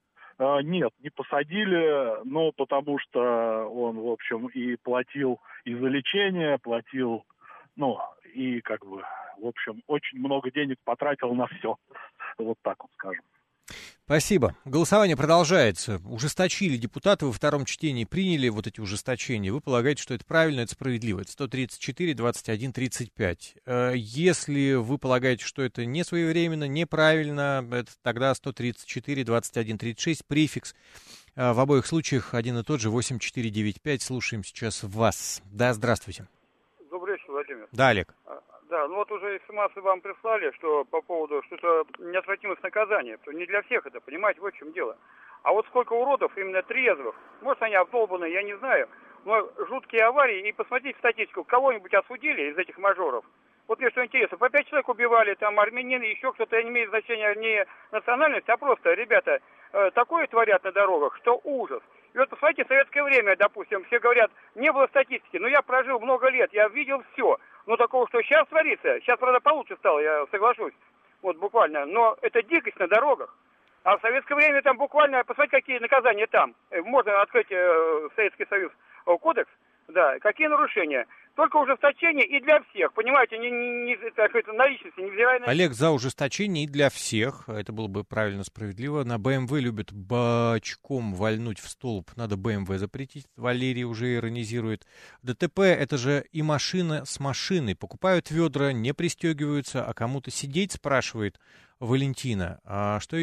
Нет, не посадили, но потому что он, в общем, и платил и за лечение, платил, ну, и как бы, в общем, очень много денег потратил на все. Вот так вот скажем. Спасибо. Голосование продолжается. Ужесточили депутаты, во втором чтении приняли вот эти ужесточения. Вы полагаете, что это правильно, это справедливо? Это 134, 21, 35. Если вы полагаете, что это не своевременно, неправильно, это тогда 134, 21, 36. Префикс в обоих случаях один и тот же, 8495. Слушаем сейчас вас. Да, здравствуйте. Добрый вечер, Владимир. Да, Олег. Да, ну вот уже информацию вам прислали, что по поводу, что это неотвратимость наказания. То не для всех это, понимаете, вот в чем дело. А вот сколько уродов именно трезвых, может они обдолбаны, я не знаю, но жуткие аварии, и посмотрите статистику, кого-нибудь осудили из этих мажоров. Вот мне что интересно, по 5 человек убивали, там армянины, еще кто-то, не имеет значения не национальность, а просто, ребята, такое творят на дорогах, что ужас. И вот посмотрите, в советское время, допустим, все говорят, не было статистики, но я прожил много лет, я видел все. Но такого, что сейчас творится, сейчас, правда, получше стало, я соглашусь, вот буквально, но это дикость на дорогах. А в советское время там буквально, посмотрите, какие наказания там. Можно открыть Советский Союз кодекс, да, какие нарушения. Только ужесточение и для всех, понимаете, не так сказать, на личности, невзирая на... Олег, за ужесточение и для всех, это было бы правильно, справедливо. На БМВ любят бочком вальнуть в столб, надо БМВ запретить, Валерий уже иронизирует. ДТП — это же и машина с машиной, покупают ведра, не пристегиваются, а кому-то сидеть, спрашивает Валентина. А что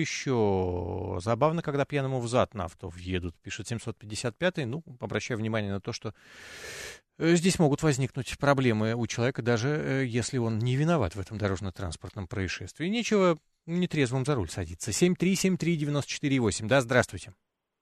еще? Забавно, когда пьяному взад на авто въедут, пишет 755-й. Ну, обращаю внимание на то, что здесь могут возникнуть проблемы у человека, даже если он не виноват в этом дорожно-транспортном происшествии. Нечего нетрезвым за руль садиться. 7373948. Да, здравствуйте.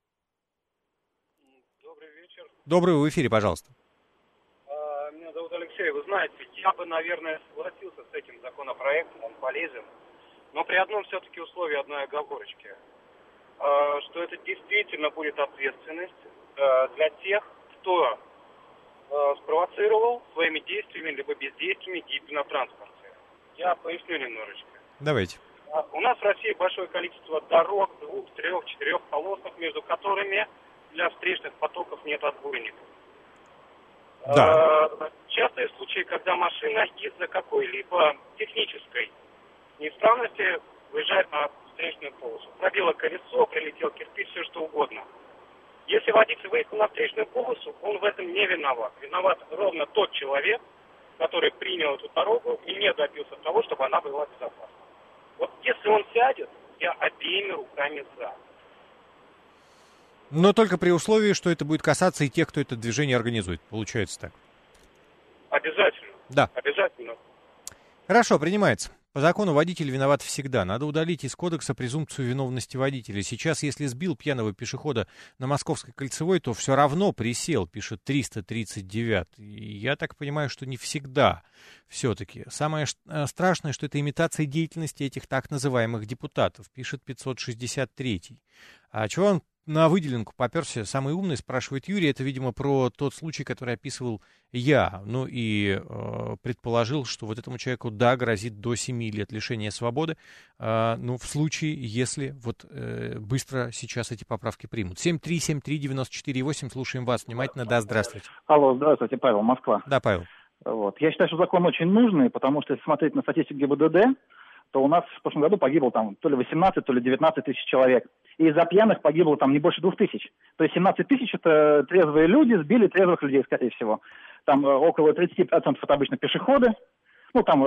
Добрый вечер. Добрый, в эфире, пожалуйста. Меня зовут Алексей. Вы знаете, я бы, наверное, согласился с этим законопроектом, он полезен. Но при одном все-таки условии, одной оговорочке, что это действительно будет ответственность для тех, кто спровоцировал своими действиями либо бездействиями гибель на транспорте. Я поясню немножечко. Давайте. У нас в России большое количество дорог, 2, 3, 4 полосных, между которыми для встречных потоков нет отбойников. Да. Частые случаи, когда машина из-за какой-либо технической неисправности выезжает на встречную полосу. Пробило колесо, прилетел кирпич, все что угодно. Если водитель выехал на встречную полосу, он в этом не виноват. Виноват ровно тот человек, который принял эту дорогу и не добился того, чтобы она была безопасна. Вот если он сядет, я обеими руками за. Но только при условии, что это будет касаться и тех, кто это движение организует. Получается так. Обязательно. Да. Обязательно. Хорошо, принимается. По закону водитель виноват всегда. Надо удалить из кодекса презумпцию виновности водителя. Сейчас, если сбил пьяного пешехода на Московской кольцевой, то все равно присел, пишет 339. И я так понимаю, что не всегда все-таки. Самое страшное, что это имитация деятельности этих так называемых депутатов, пишет 563. А чего он на выделенку поперся? Самый умный, спрашивает Юрий. Это, видимо, про тот случай, который описывал я. Ну и предположил, что вот этому человеку, да, грозит до 7 лет лишения свободы. Ну, в случае, если вот быстро сейчас эти поправки примут. 7373948, слушаем вас внимательно. Да, здравствуйте. Алло, здравствуйте, Павел, Москва. Да, Павел. Вот. Я считаю, что закон очень нужный, потому что если смотреть на статистику ГИБДД, то у нас в прошлом году погибло там то ли 18, то ли 19 тысяч человек. И из-за пьяных погибло там не больше 2000. То есть 17 тысяч это трезвые люди, сбили трезвых людей, скорее всего. Там около 30% это обычно пешеходы. Ну, там,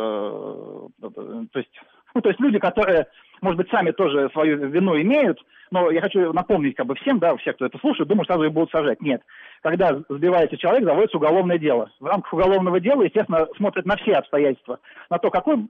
то есть люди, которые, может быть, сами тоже свою вину имеют, но я хочу напомнить как бы всем, да, все, кто это слушает, думают, сразу их будут сажать. Нет. Когда сбивается человек, заводится уголовное дело. В рамках уголовного дела, естественно, смотрят на все обстоятельства. На то, какой...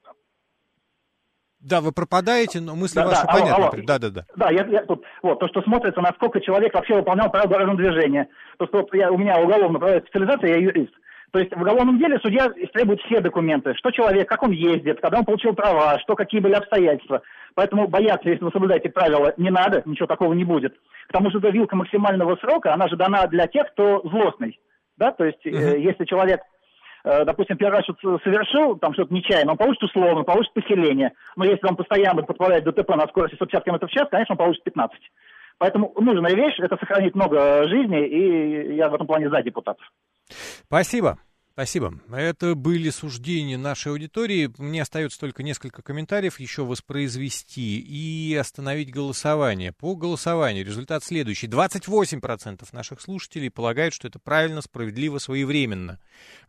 Да, вы пропадаете, но мысли ваши понятны. Да. Да, я тут, вот, то, что смотрится, насколько человек вообще выполнял правила дорожного движения. То, что у меня уголовно-правовая специализация, я юрист. То есть в уголовном деле судья требует все документы. Что человек, как он ездит, когда он получил права, что какие были обстоятельства. Поэтому бояться, если вы соблюдаете правила, не надо, ничего такого не будет. Потому что эта вилка максимального срока, она же дана для тех, кто злостный. Да, то есть если человек, допустим, первый раз что-то совершил, там что-то нечаянно, он получит условно, получит поселение. Но если он постоянно подправляет ДТП на скорости 150 км в час, конечно, он получит 15. Поэтому нужная вещь, это сохранит много жизней, и я в этом плане за депутатов. Спасибо. Это были суждения нашей аудитории. Мне остается только несколько комментариев еще воспроизвести и остановить голосование. По голосованию результат следующий. 28% наших слушателей полагают, что это правильно, справедливо, своевременно.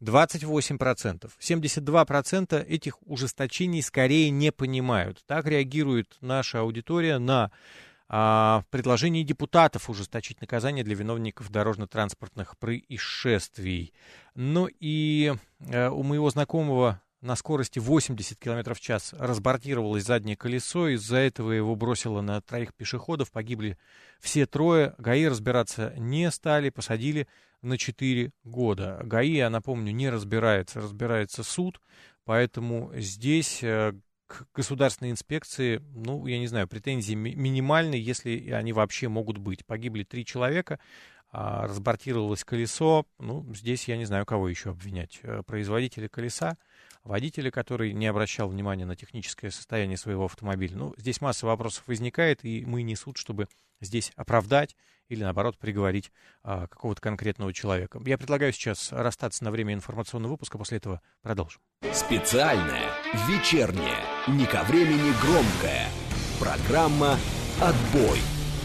28%. 72% этих ужесточений скорее не понимают. Так реагирует наша аудитория на предложение депутатов ужесточить наказание для виновников дорожно-транспортных происшествий. Ну и у моего знакомого на скорости 80 км в час разбортировалось заднее колесо, из-за этого его бросило на 3 пешеходов, погибли все 3, ГАИ разбираться не стали, посадили на 4 года. ГАИ, я напомню, не разбирается суд, поэтому здесь... К государственной инспекции, ну, я не знаю, претензии минимальны, если они вообще могут быть. Погибли 3 человека, разбортировалось колесо. Ну, здесь я не знаю, кого еще обвинять. Производителя колеса, водителя, который не обращал внимания на техническое состояние своего автомобиля. Ну, здесь масса вопросов возникает, и мы не суд, чтобы здесь оправдать или, наоборот, приговорить какого-то конкретного человека. Я предлагаю сейчас расстаться на время информационного выпуска, после этого продолжим. Специальная, вечерняя, не ко времени громкая программа «Отбой».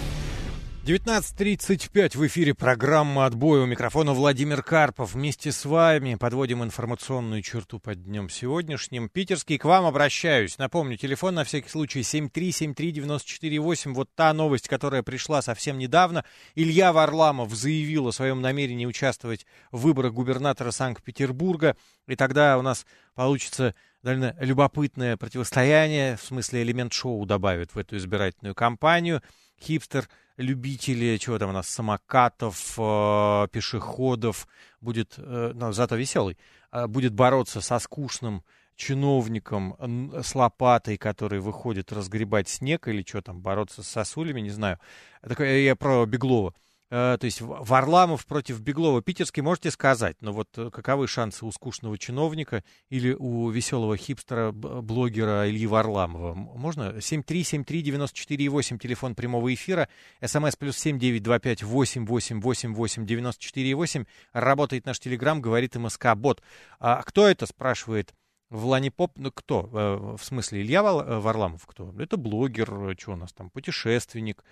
19:35 в эфире программа «Отбой». У микрофона Владимир Карпов. Вместе с вами подводим информационную черту под днем сегодняшним. Питерский, к вам обращаюсь. Напомню, телефон на всякий случай 7373948. Вот та новость, которая пришла совсем недавно. Илья Варламов заявил о своем намерении участвовать в выборах губернатора Санкт-Петербурга. И тогда у нас получится довольно любопытное противостояние, в смысле элемент шоу добавят в эту избирательную кампанию. Хипстер, любители, чего там у нас, самокатов, пешеходов, будет, но зато веселый, будет бороться со скучным чиновником с лопатой, который выходит разгребать снег или что там, бороться с сосулями, не знаю. Я про Беглова. То есть Варламов против Беглова. Питерский можете сказать, но вот каковы шансы у скучного чиновника или у веселого хипстера-блогера Ильи Варламова? Можно? 7373948, телефон прямого эфира, СМС +7 925 8888 94,8. Работает наш телеграм, говорит МСК-бот. А кто это, спрашивает Вланипоп? Ну, кто? В смысле, Илья Варламов кто? Это блогер, что у нас там, путешественник,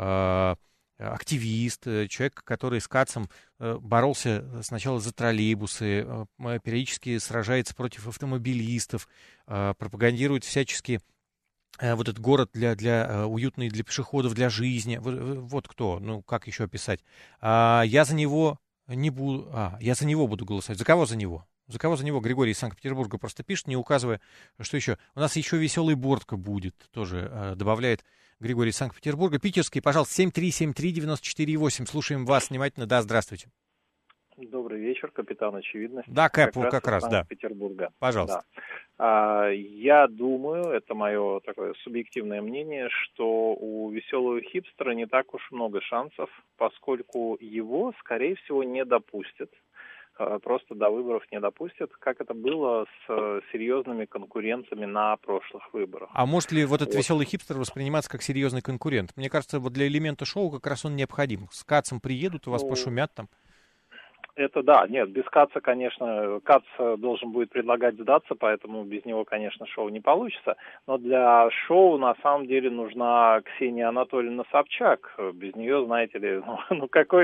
активист, человек, который с КАЦом боролся сначала за троллейбусы, периодически сражается против автомобилистов, пропагандирует всячески вот этот город уютный для пешеходов, для жизни. Вот кто, ну как еще описать? Я за него не буду, я за него буду голосовать. За кого за него? За кого за него? Григорий из Санкт-Петербурга просто пишет, не указывая, что еще. У нас еще веселый Бортко будет, тоже добавляет Григорий из Санкт-Петербурга. Питерский, пожалуйста, 7373948. Слушаем вас внимательно. Да, здравствуйте. Добрый вечер, капитан Очевидность. Да, Кэп, как раз, да. Санкт-Петербурга. Пожалуйста. Да. Я думаю, это мое такое субъективное мнение, что у веселого хипстера не так уж много шансов, поскольку его, скорее всего, не допустят. Просто до выборов не допустят, как это было с серьезными конкурентами на прошлых выборах. А может ли вот этот веселый хипстер восприниматься как серьезный конкурент? Мне кажется, вот для элемента шоу как раз он необходим. С КАЦом приедут, у вас пошумят там. Это да, нет, без КАЦа, конечно, КАЦ должен будет предлагать сдаться, поэтому без него, конечно, шоу не получится. Но для шоу, на самом деле, нужна Ксения Анатольевна Собчак. Без нее, знаете ли, ну какой...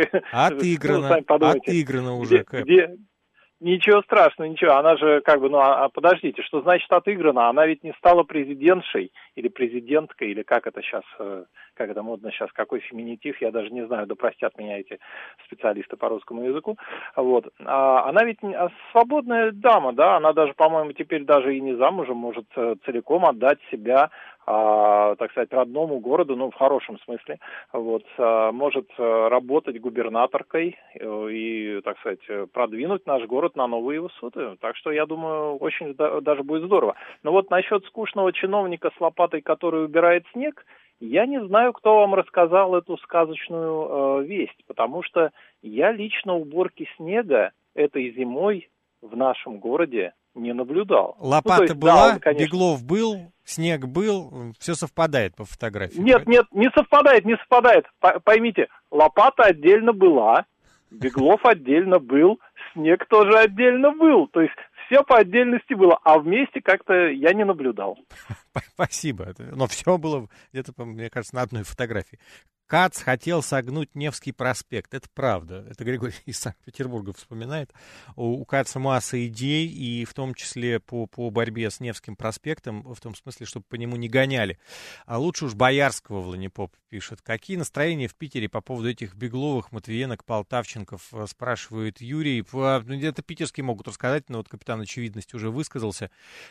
Отыграно уже. Ничего страшного, ничего. Она же подождите, что значит отыграна? Она ведь не стала президентшей или президенткой, или как это сейчас, как это модно сейчас, какой феминитив, я даже не знаю, да простят меня эти специалисты по русскому языку. Вот. Она ведь свободная дама, да, она даже, по-моему, теперь даже и не замужем, может целиком отдать себя, так сказать, родному городу, ну, в хорошем смысле, вот, может работать губернаторкой и, так сказать, продвинуть наш город на новые высоты. Так что, я думаю, очень даже будет здорово. Но вот насчет скучного чиновника с лопатой, который убирает снег, я не знаю, кто вам рассказал эту сказочную весть, потому что я лично уборки снега этой зимой в нашем городе не наблюдал. Лопата была, да, конечно... Беглов был, снег был, все совпадает по фотографии. Нет, не совпадает. Поймите, лопата отдельно была, Беглов отдельно был, снег тоже отдельно был. То есть все по отдельности было, а вместе как-то я не наблюдал. Спасибо. Но все было где-то, мне кажется, на одной фотографии. КАЦ хотел согнуть Невский проспект. Это правда. Это Григорий из Санкт-Петербурга вспоминает. У КАЦа масса идей, и в том числе по борьбе с Невским проспектом, в том смысле, чтобы по нему не гоняли. А лучше уж Боярского, Вланипоп пишет. Какие настроения в Питере по поводу этих Бегловых, Матвиенок, Полтавченков, спрашивает Юрий. Это питерские могут рассказать, но вот капитан Очевидности уже высказался.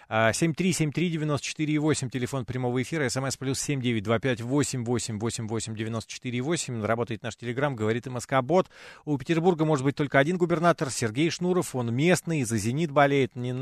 7373948, телефон прямого эфира, СМС +7 925 8888 94,8. Работает наш телеграм, говорит МСК-бот. У Петербурга может быть только один губернатор, Сергей Шнуров. Он местный, за «Зенит» болеет. Не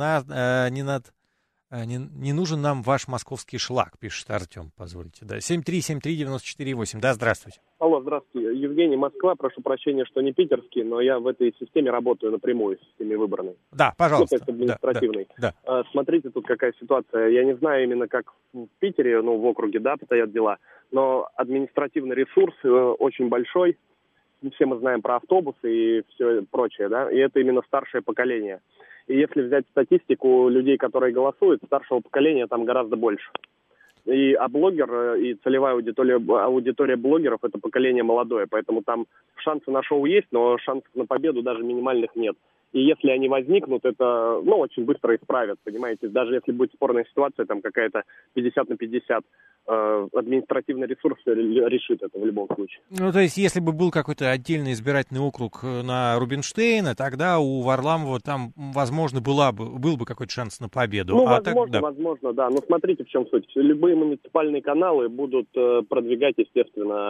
нужен нам ваш московский шлак, пишет Артем, позвольте. Да, 7373948. Да, здравствуйте. Алло, здравствуйте. Евгений, Москва. Прошу прощения, что не питерский, но я в этой системе работаю напрямую, в системе выборной. Да, пожалуйста. Ну, то есть административной. Да. Смотрите, тут какая ситуация. Я не знаю именно, как в Питере, в округе, да, обстоят дела, но административный ресурс очень большой. Все мы знаем про автобусы и все прочее, да, и это именно старшее поколение. И если взять статистику людей, которые голосуют, старшего поколения там гораздо больше. А блогер, и целевая аудитория блогеров – это поколение молодое, поэтому там шансы на шоу есть, но шансов на победу даже минимальных нет. И если они возникнут, это, очень быстро исправят, понимаете. Даже если будет спорная ситуация, там какая-то 50/50, административный ресурс решит это в любом случае. Ну, то есть, если бы был какой-то отдельный избирательный округ на Рубинштейна, тогда у Варламова там, возможно, был бы какой-то шанс на победу. Возможно, да. Но смотрите, в чем суть. Любые муниципальные каналы будут продвигать, естественно,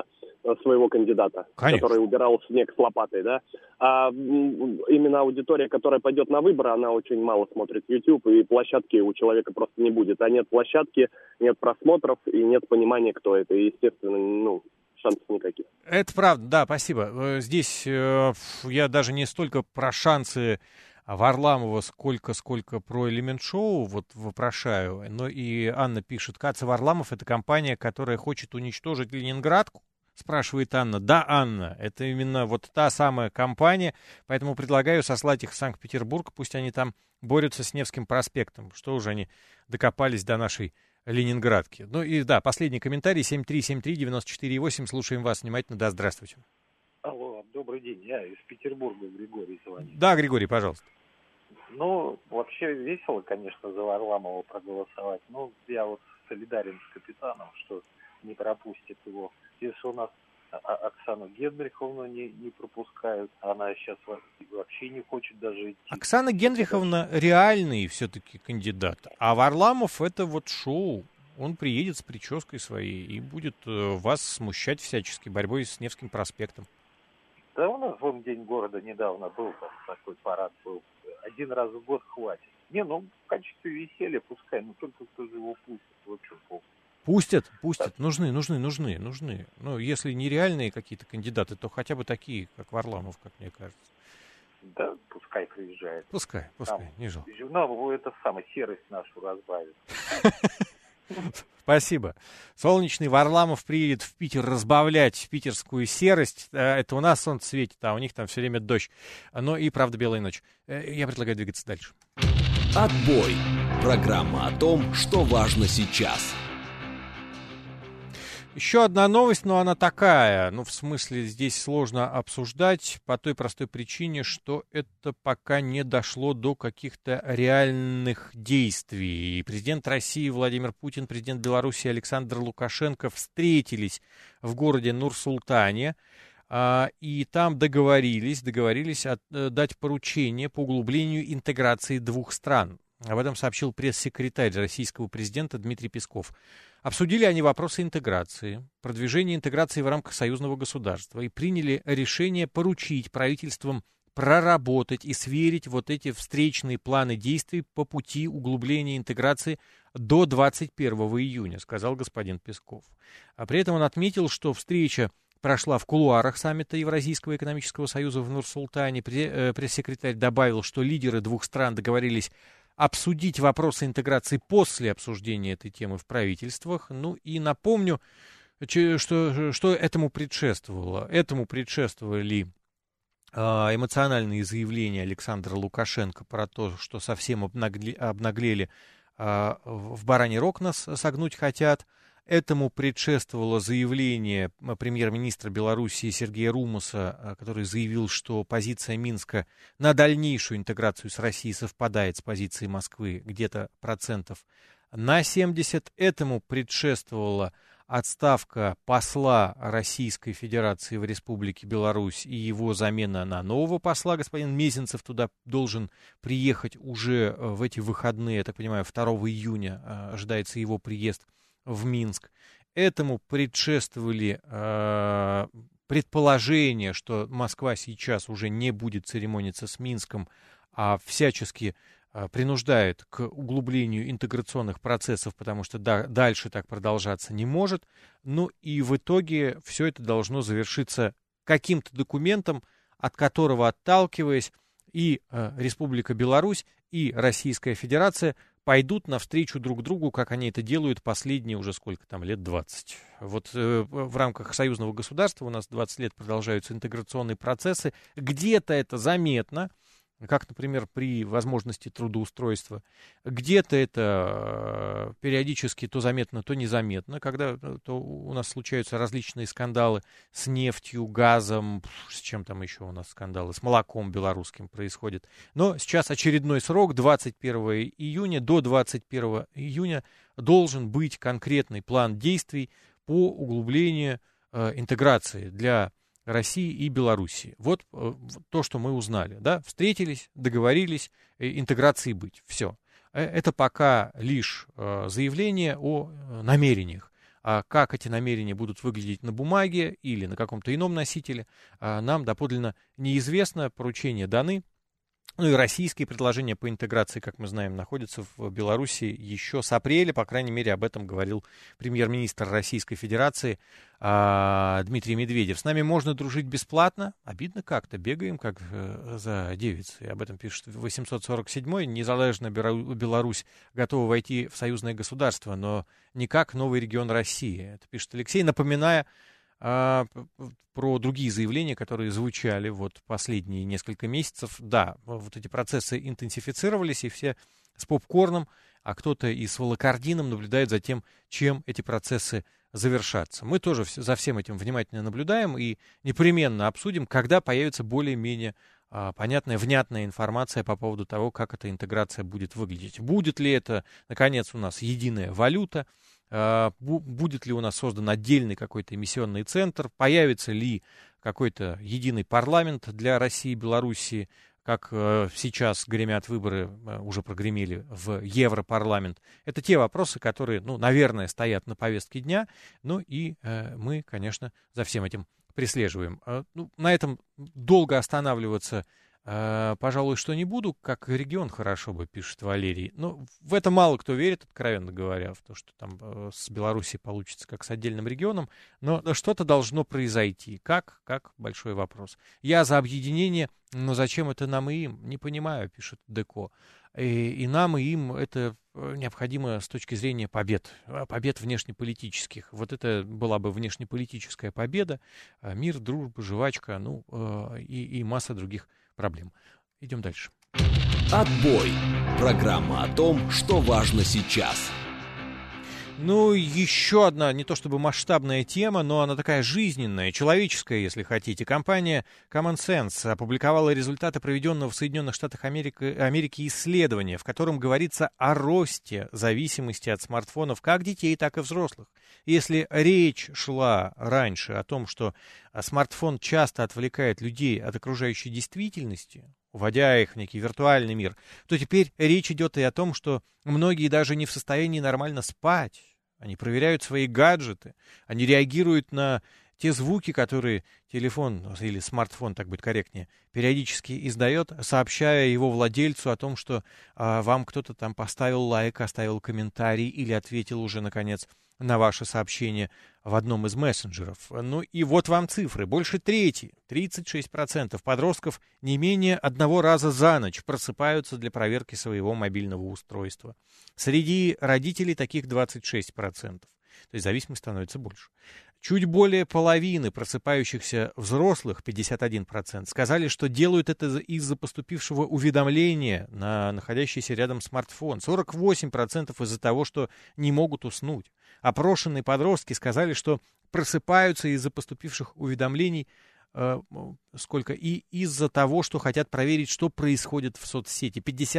своего кандидата, Конечно. который убирал снег с лопатой, да. А именно аудитория, которая пойдет на выборы, она очень мало смотрит YouTube, и площадки у человека просто не будет. А нет площадки, нет просмотров и нет понимания, кто это. И, естественно, шансов никаких. Это правда, да, спасибо. Здесь я даже не столько про шансы Варламова, сколько про элемент-шоу вот вопрошаю. Но и Анна пишет, Каца Варламов — это компания, которая хочет уничтожить Ленинградку? Спрашивает Анна. Да, Анна, это именно вот та самая компания, поэтому предлагаю сослать их в Санкт-Петербург, пусть они там борются с Невским проспектом, что уже они докопались до нашей Ленинградки. Ну и да, последний комментарий, 7373948, слушаем вас внимательно, да, здравствуйте. Алло, добрый день, я из Петербурга, Григорий звонит. Да, Григорий, пожалуйста. Ну, вообще весело, конечно, за Варламова проголосовать, но я вот солидарен с капитаном, что не пропустит его. Если у нас Оксану Генриховну не пропускают, она сейчас вообще не хочет даже идти. Оксана Генриховна реальный все-таки кандидат, а Варламов — это вот шоу. Он приедет с прической своей и будет вас смущать всячески борьбой с Невским проспектом. Да у нас вон День города недавно был, там такой парад был. Один раз в год хватит. В качестве веселья пускай, но только кто же его пустит, вот что помню. Пустят, нужны. Ну, если нереальные какие-то кандидаты, то хотя бы такие, как Варламов, как мне кажется. Да, пускай приезжает. Пускай, не жалко. Это самое, серость нашу разбавит. Спасибо. Солнечный Варламов приедет в Питер разбавлять питерскую серость. Это у нас солнце светит, а у них там все время дождь. Но и правда белая ночь. Я предлагаю двигаться дальше. Отбой. Программа о том, что важно сейчас. Еще одна новость, но она такая, в смысле, здесь сложно обсуждать по той простой причине, что это пока не дошло до каких-то реальных действий. Президент России Владимир Путин, президент Беларуси Александр Лукашенко встретились в городе Нур-Султане, и там договорились дать поручение по углублению интеграции двух стран. Об этом сообщил пресс-секретарь российского президента Дмитрий Песков. Обсудили они вопросы интеграции, продвижения интеграции в рамках союзного государства и приняли решение поручить правительствам проработать и сверить вот эти встречные планы действий по пути углубления интеграции до 21 июня, сказал господин Песков. А при этом он отметил, что встреча прошла в кулуарах саммита Евразийского экономического союза в Нур-Султане. Пресс-секретарь добавил, что лидеры двух стран договорились обсудить вопросы интеграции после обсуждения этой темы в правительствах. Ну и напомню, что этому предшествовало. Этому предшествовали эмоциональные заявления Александра Лукашенко про то, что совсем обнаглели, в бараний рог нас согнуть хотят. Этому предшествовало заявление премьер-министра Белоруссии Сергея Румаса, который заявил, что позиция Минска на дальнейшую интеграцию с Россией совпадает с позицией Москвы где-то процентов на 70. Этому предшествовала отставка посла Российской Федерации в Республике Беларусь и его замена на нового посла. Господин Мезенцев туда должен приехать уже в эти выходные, я так понимаю, 2 июня ожидается его приезд в Минск. Этому предшествовали предположения, что Москва сейчас уже не будет церемониться с Минском, а всячески принуждает к углублению интеграционных процессов, потому что дальше так продолжаться не может. Ну и в итоге все это должно завершиться каким-то документом, от которого, отталкиваясь, и Республика Беларусь, и Российская Федерация пойдут навстречу друг другу, как они это делают последние уже сколько там, лет 20. Вот в рамках союзного государства у нас 20 лет продолжаются интеграционные процессы. Где-то это заметно, как, например, при возможности трудоустройства. Где-то это периодически то заметно, то незаметно, когда то у нас случаются различные скандалы с нефтью, газом, с чем там еще у нас скандалы, с молоком белорусским происходят. Но сейчас очередной срок, 21 июня, до 21 июня должен быть конкретный план действий по углублению интеграции для России и Белоруссии. Вот то, что мы узнали. Да? Встретились, договорились, интеграции быть. Все. Это пока лишь заявление о намерениях. как эти намерения будут выглядеть на бумаге или на каком-то ином носителе, нам доподлинно неизвестно. Поручения даны. Ну и российские предложения по интеграции, как мы знаем, находятся в Беларуси еще с апреля. По крайней мере, об этом говорил премьер-министр Российской Федерации Дмитрий Медведев. С нами можно дружить бесплатно. Обидно как-то. Бегаем как за девицей. Об этом пишет 847-й. Незалежно Беларусь готова войти в союзное государство, но не как новый регион России. Это пишет Алексей, напоминая про другие заявления, которые звучали вот последние несколько месяцев. Да, вот эти процессы интенсифицировались, и все с попкорном, а кто-то и с волокордином наблюдает за тем, чем эти процессы завершатся. Мы тоже за всем этим внимательно наблюдаем и непременно обсудим, когда появится более-менее понятная, внятная информация по поводу того, как эта интеграция будет выглядеть. Будет ли это, наконец, у нас единая валюта? Будет ли у нас создан отдельный какой-то эмиссионный центр, появится ли какой-то единый парламент для России и Белоруссии, как сейчас гремят выборы, уже прогремели в Европарламент. Это те вопросы, которые, наверное, стоят на повестке дня, и мы, конечно, за всем этим прислеживаем. На этом долго останавливаться, пожалуй, что не буду. Как регион хорошо бы, пишет Валерий. Но в это мало кто верит, откровенно говоря, в то, что там с Белоруссией получится как с отдельным регионом. Но что-то должно произойти. Как большой вопрос. Я за объединение, но зачем это нам и им? Не понимаю, пишет Деко. И нам, и им это необходимо с точки зрения побед внешнеполитических. Вот это была бы внешнеполитическая победа. Мир, дружба, жвачка, и масса других проблем. Идем дальше. Отбой. Программа о том, что важно сейчас. Еще одна, не то чтобы масштабная тема, но она такая жизненная, человеческая, если хотите. Компания Common Sense опубликовала результаты проведенного в Соединенных Штатах Америки исследования, в котором говорится о росте зависимости от смартфонов как детей, так и взрослых. Если речь шла раньше о том, что смартфон часто отвлекает людей от окружающей действительности, уводя их в некий виртуальный мир, то теперь речь идет и о том, что многие даже не в состоянии нормально спать. Они проверяют свои гаджеты, они реагируют на те звуки, которые телефон или смартфон, так будет корректнее, периодически издает, сообщая его владельцу о том, что вам кто-то там поставил лайк, оставил комментарий или ответил уже, наконец, на ваше сообщение в одном из мессенджеров. И вот вам цифры. Больше трети, 36% подростков не менее одного раза за ночь просыпаются для проверки своего мобильного устройства. Среди родителей таких 26%. То есть зависимость становится больше. Чуть более половины просыпающихся взрослых, 51%, сказали, что делают это из-за поступившего уведомления на находящийся рядом смартфон. 48% из-за того, что не могут уснуть. Опрошенные подростки сказали, что просыпаются из-за поступивших уведомлений и из-за того, что хотят проверить, что происходит в соцсети.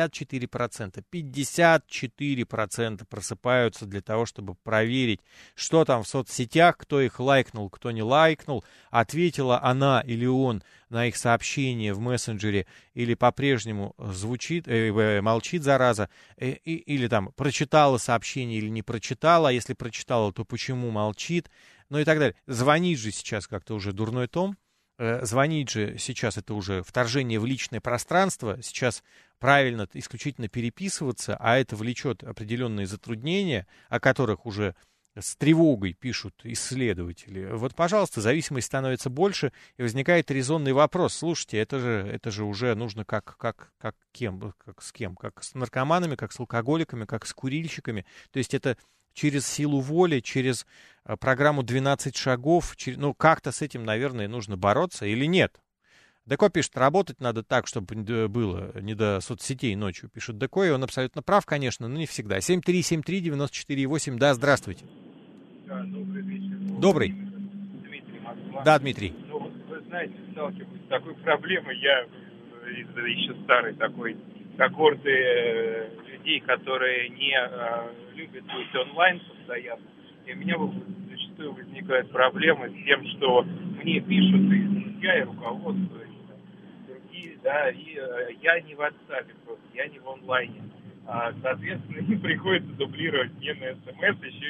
54% просыпаются для того, чтобы проверить, что там в соцсетях, кто их лайкнул, кто не лайкнул, ответила она или он на их сообщение в мессенджере, или по-прежнему молчит, зараза, или там прочитала сообщение или не прочитала, а если прочитала, то почему молчит, и так далее. Звонить же сейчас как-то уже дурной том. Звонить же сейчас это уже вторжение в личное пространство, сейчас правильно исключительно переписываться, а это влечет определенные затруднения, о которых уже с тревогой пишут исследователи. Вот, пожалуйста, зависимость становится больше, и возникает резонный вопрос. Слушайте, это же уже нужно как с кем? Как с наркоманами, как с алкоголиками, как с курильщиками. То есть это через силу воли, через программу 12 шагов, как-то с этим, наверное, нужно бороться или нет? Деко пишет, работать надо так, чтобы было не до соцсетей ночью, пишет Деко, и он абсолютно прав, конечно, но не всегда. 7373948, да, здравствуйте. Да, добрый вечер. Добрый. Дмитрий, Москва. Да, Дмитрий. Вы знаете, сталкиваюсь с такой проблемой, я из еще старой такой когорты людей, которые не любят быть онлайн постоянно. И у меня зачастую возникают проблемы с тем, что мне пишут и друзья, и руководство, и другие, да, и я не в WhatsApp просто, я не в онлайне. Соответственно, им приходится дублировать мне на СМС, еще и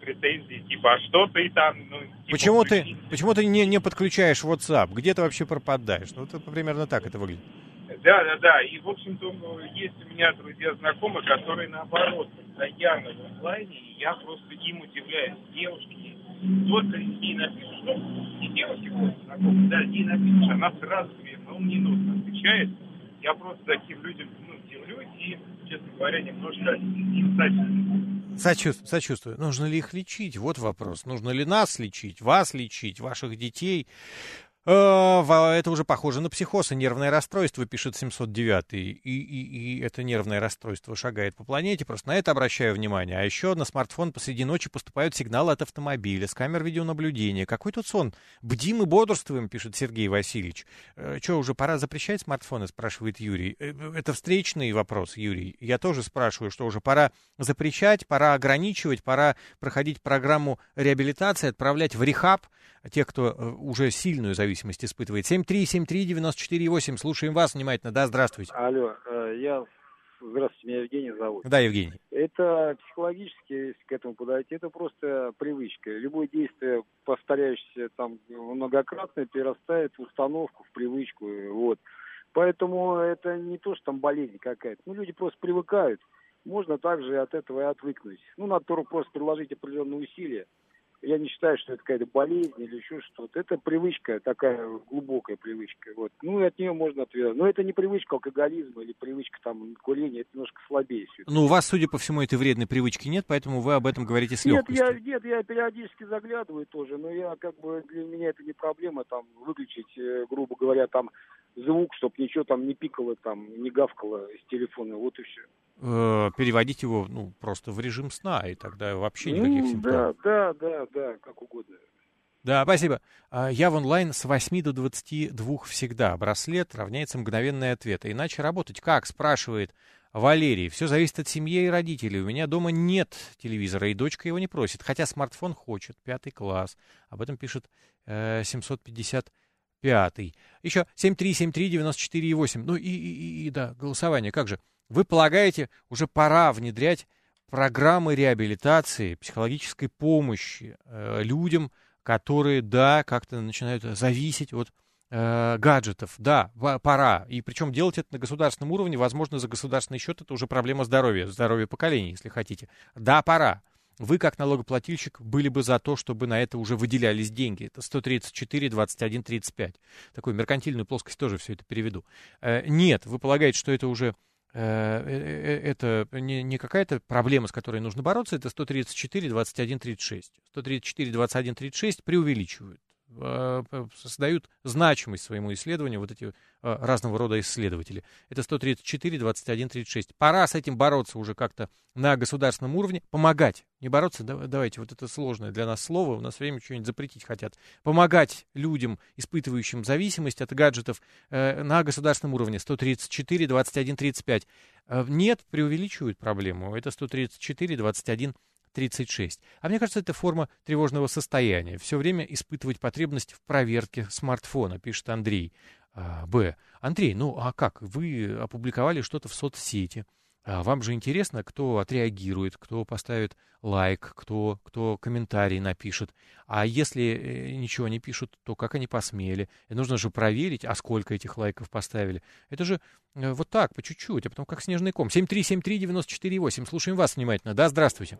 претензии, типа, а что ты там... Ну, типа, почему ты не подключаешь WhatsApp? Где ты вообще пропадаешь? Ну, это примерно так это выглядит. Да. И, в общем-то, есть у меня друзья-знакомые, которые, наоборот, постоянно в онлайне, и я просто им удивляюсь. Девушки, только ей напишешь, ну, не девушки, просто знакомые, да, ей напишешь, она сразу мне молниеносно отвечает. Я просто таким людям, удивлюсь и, честно говоря, немножко им Сочувствую. Нужно ли их лечить? Вот вопрос. Нужно ли нас лечить, вас лечить, ваших детей? Это уже похоже на психоз и нервное расстройство, пишет 709. И это нервное расстройство шагает по планете. Просто на это обращаю внимание. А еще на смартфон посреди ночи поступают сигналы от автомобиля, с камер видеонаблюдения. Какой тут сон? Бдим и бодрствуем, пишет Сергей Васильевич. Что, уже пора запрещать смартфоны, спрашивает Юрий. Это встречный вопрос, Юрий. Я тоже спрашиваю, что уже пора запрещать, пора ограничивать, пора проходить программу реабилитации, отправлять в рехаб тех, кто уже сильную зависимость испытывает. 7373948. Слушаем вас внимательно. Да, здравствуйте. Алло, здравствуйте, меня Евгений зовут. Да, Евгений. Это психологически, если к этому подойти, это просто привычка. Любое действие, повторяющееся там многократно, перерастает в установку, в привычку. Вот. Поэтому это не то, что там болезнь какая-то. Люди просто привыкают. Можно также от этого и отвыкнуть. Надо просто приложить определенные усилия. Я не считаю, что это какая-то болезнь или еще что-то. Это привычка, такая глубокая привычка. Вот. И от нее можно отвязаться. Но это не привычка алкоголизма или привычка курения, это немножко слабее все. У вас, судя по всему, этой вредной привычки нет, поэтому вы об этом говорите с легкостью. Нет, я периодически заглядываю тоже, но для меня это не проблема выключить, грубо говоря, звук, чтобы ничего не пикало, не гавкало с телефона, вот и все. Переводить его, просто в режим сна, и тогда вообще никаких симптомов. Да, как угодно. Да, спасибо. Я в онлайн с 8 до 22 всегда. Браслет равняется мгновенный ответ. Иначе работать как, спрашивает Валерий. Все зависит от семьи и родителей. У меня дома нет телевизора, и дочка его не просит. Хотя смартфон хочет, 5 класс. Об этом пишет 755. Еще 7373948. Да, голосование, как же. Вы полагаете, уже пора внедрять программы реабилитации, психологической помощи людям, которые, как-то начинают зависеть от гаджетов. Да, пора. И причем делать это на государственном уровне, возможно, за государственный счет, это уже проблема здоровья поколений, если хотите. Да, пора. Вы, как налогоплательщик, были бы за то, чтобы на это уже выделялись деньги. Это 134, 21, 35. Такую меркантильную плоскость тоже все это переведу. Нет, вы полагаете, что это уже... это не какая-то проблема, с которой нужно бороться, это 134, 21, 36. 134, 21, 36 преувеличивают, создают значимость своему исследованию вот эти разного рода исследователи. Это 134, 21, 36. Пора с этим бороться уже как-то на государственном уровне, помогать. Не бороться, давайте, вот это сложное для нас слово, у нас время что-нибудь запретить хотят. Помогать людям, испытывающим зависимость от гаджетов на государственном уровне. 134, 21, 35. Нет, преувеличивают проблему. Это 134, 21, 36. А мне кажется, это форма тревожного состояния. Все время испытывать потребность в проверке смартфона, пишет Андрей. Б. Андрей, а как? Вы опубликовали что-то в соцсети. Вам же интересно, кто отреагирует, кто поставит лайк, кто комментарий напишет. А если ничего не пишут, то как они посмели? И нужно же проверить, а сколько этих лайков поставили. Это же вот так, по чуть-чуть, а потом как снежный ком. 7373948. Слушаем вас внимательно. Да, здравствуйте.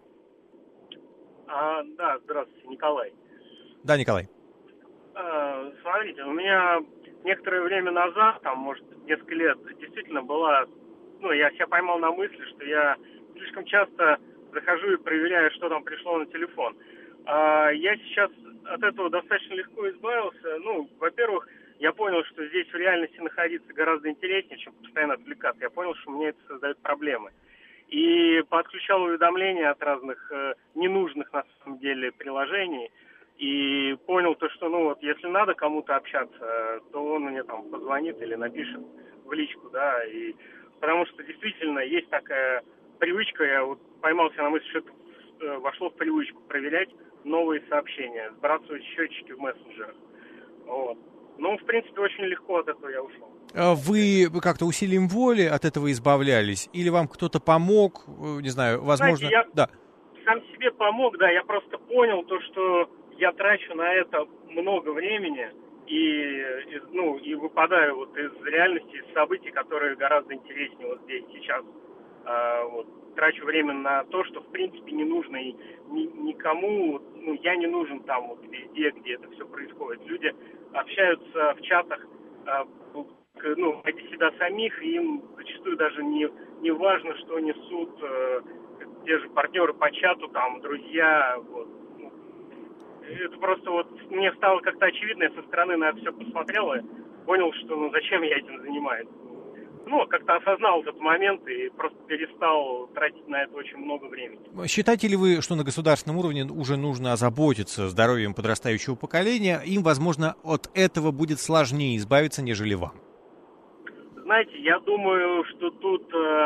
Да, здравствуйте, Николай. Да, Николай. Смотрите, у меня некоторое время назад, может, несколько лет, действительно была, я себя поймал на мысли, что я слишком часто захожу и проверяю, что там пришло на телефон. Я сейчас от этого достаточно легко избавился. Во-первых, я понял, что здесь в реальности находиться гораздо интереснее, чем постоянно отвлекаться. Я понял, что мне это создает проблемы. И подключал уведомления от разных ненужных, на самом деле, приложений. И понял то, что, если надо кому-то общаться, то он мне позвонит или напишет в личку, да. И потому что действительно есть такая привычка, я поймал себя на мысли, что это вошло в привычку проверять новые сообщения, сбрасывать счетчики в мессенджерах. Вот. В принципе, очень легко от этого я ушел. Вы как-то усилием воли от этого избавлялись? Или вам кто-то помог? Не знаю, возможно... Знаете, Да. сам себе помог, да, я просто понял то, что я трачу на это много времени и выпадаю вот из реальности, из событий, которые гораздо интереснее вот здесь сейчас. Трачу время на то, что в принципе не нужно и никому, я не нужен там вот везде, где это все происходит. Люди общаются в чатах ради себя самих, и им зачастую даже не важно, что несут те же партнеры по чату, там, друзья, вот. Это просто вот мне стало как-то очевидно, я со стороны на это все посмотрел и понял, что зачем я этим занимаюсь. Как-то осознал этот момент и просто перестал тратить на это очень много времени. Считаете ли вы, что на государственном уровне уже нужно озаботиться здоровьем подрастающего поколения? Им, возможно, от этого будет сложнее избавиться, нежели вам. Знаете, я думаю, что тут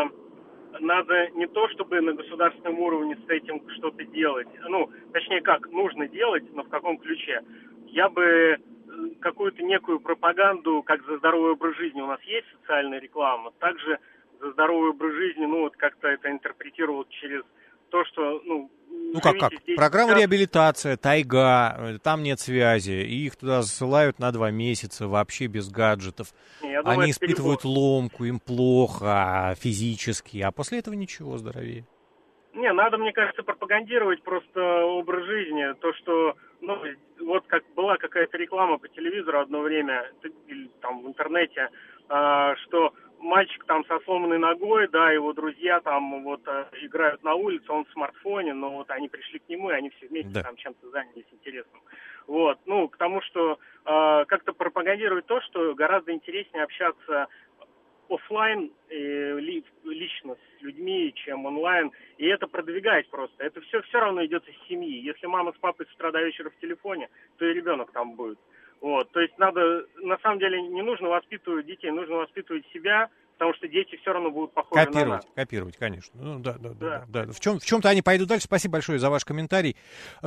надо не то, чтобы на государственном уровне с этим что-то делать. Точнее, как нужно делать, но в каком ключе. Я бы какую-то некую пропаганду, как за здоровый образ жизни у нас есть социальная реклама, также за здоровый образ жизни, как-то это интерпретировал через то, что, как? Программа реабилитация, тайга, там нет связи, и их туда засылают на 2 месяца вообще без гаджетов. Они испытывают ломку, им плохо физически, а после этого ничего, здоровее. Надо, мне кажется, пропагандировать просто образ жизни. То, что, вот как была какая-то реклама по телевизору одно время, или там в интернете, что мальчик там со сломанной ногой, да, его друзья там вот играют на улице, он в смартфоне, но вот они пришли к нему, и они все вместе там чем-то занялись интересным. Вот, к тому, что как-то пропагандировать то, что гораздо интереснее общаться офлайн лично с людьми, чем онлайн, и это продвигать просто. Это все равно идет из семьи. Если мама с папой с утра до вечера в телефоне, то и ребенок там будет. Вот, то есть надо, на самом деле, не нужно воспитывать детей, нужно воспитывать себя, потому что дети все равно будут похожи на нас. Копировать, конечно. Да. В чем-то они пойдут дальше. Спасибо большое за ваш комментарий.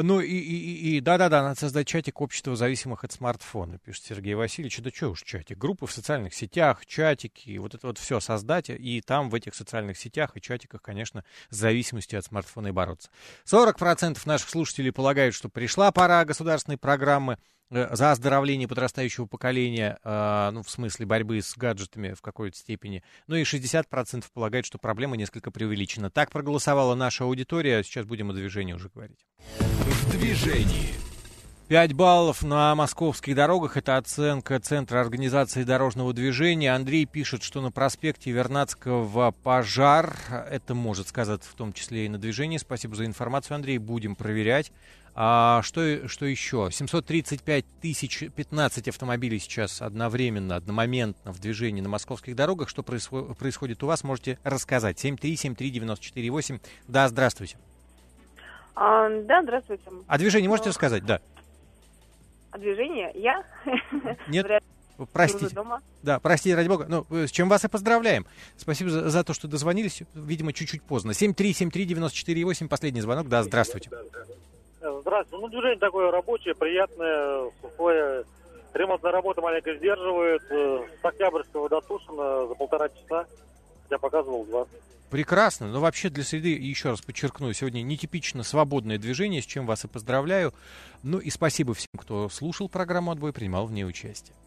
Надо создать чатик общества зависимых от смартфона, пишет Сергей Васильевич. Да что уж чатик, группы в социальных сетях, чатики, вот это вот все создать, и там в этих социальных сетях и чатиках, конечно, с зависимостью от смартфона и бороться. 40% наших слушателей полагают, что пришла пора государственной программы за оздоровление подрастающего поколения, в смысле борьбы с гаджетами в какой-то степени. И 60% полагают, что проблема несколько преувеличена. Так проголосовала наша аудитория. Сейчас будем о движении уже говорить. В движении. 5 баллов на московских дорогах. Это оценка Центра организации дорожного движения. Андрей пишет, что на проспекте Вернадского пожар. Это может сказаться в том числе и на движении. Спасибо за информацию, Андрей. Будем проверять. Что еще? 735 015 автомобилей сейчас одномоментно в движении на московских дорогах. Что происходит у вас, можете рассказать. 7373948. Да, здравствуйте. Да, здравствуйте. А движение можете рассказать? Да. А движение? Я? Нет. Простите. Да, простите, ради бога. С чем вас и поздравляем. Спасибо за то, что дозвонились. Видимо, чуть-чуть поздно. 7373948. Последний звонок. Да, здравствуйте. Здравствуйте. Движение такое рабочее, приятное, сухое. Ремонтная работа маленько сдерживает. С Октябрьского до Тушина за 1,5 часа. Я показывал 2. Прекрасно. Но вообще для среды, еще раз подчеркну, сегодня нетипично свободное движение, с чем вас и поздравляю. И спасибо всем, кто слушал программу «Отбой», принимал в ней участие.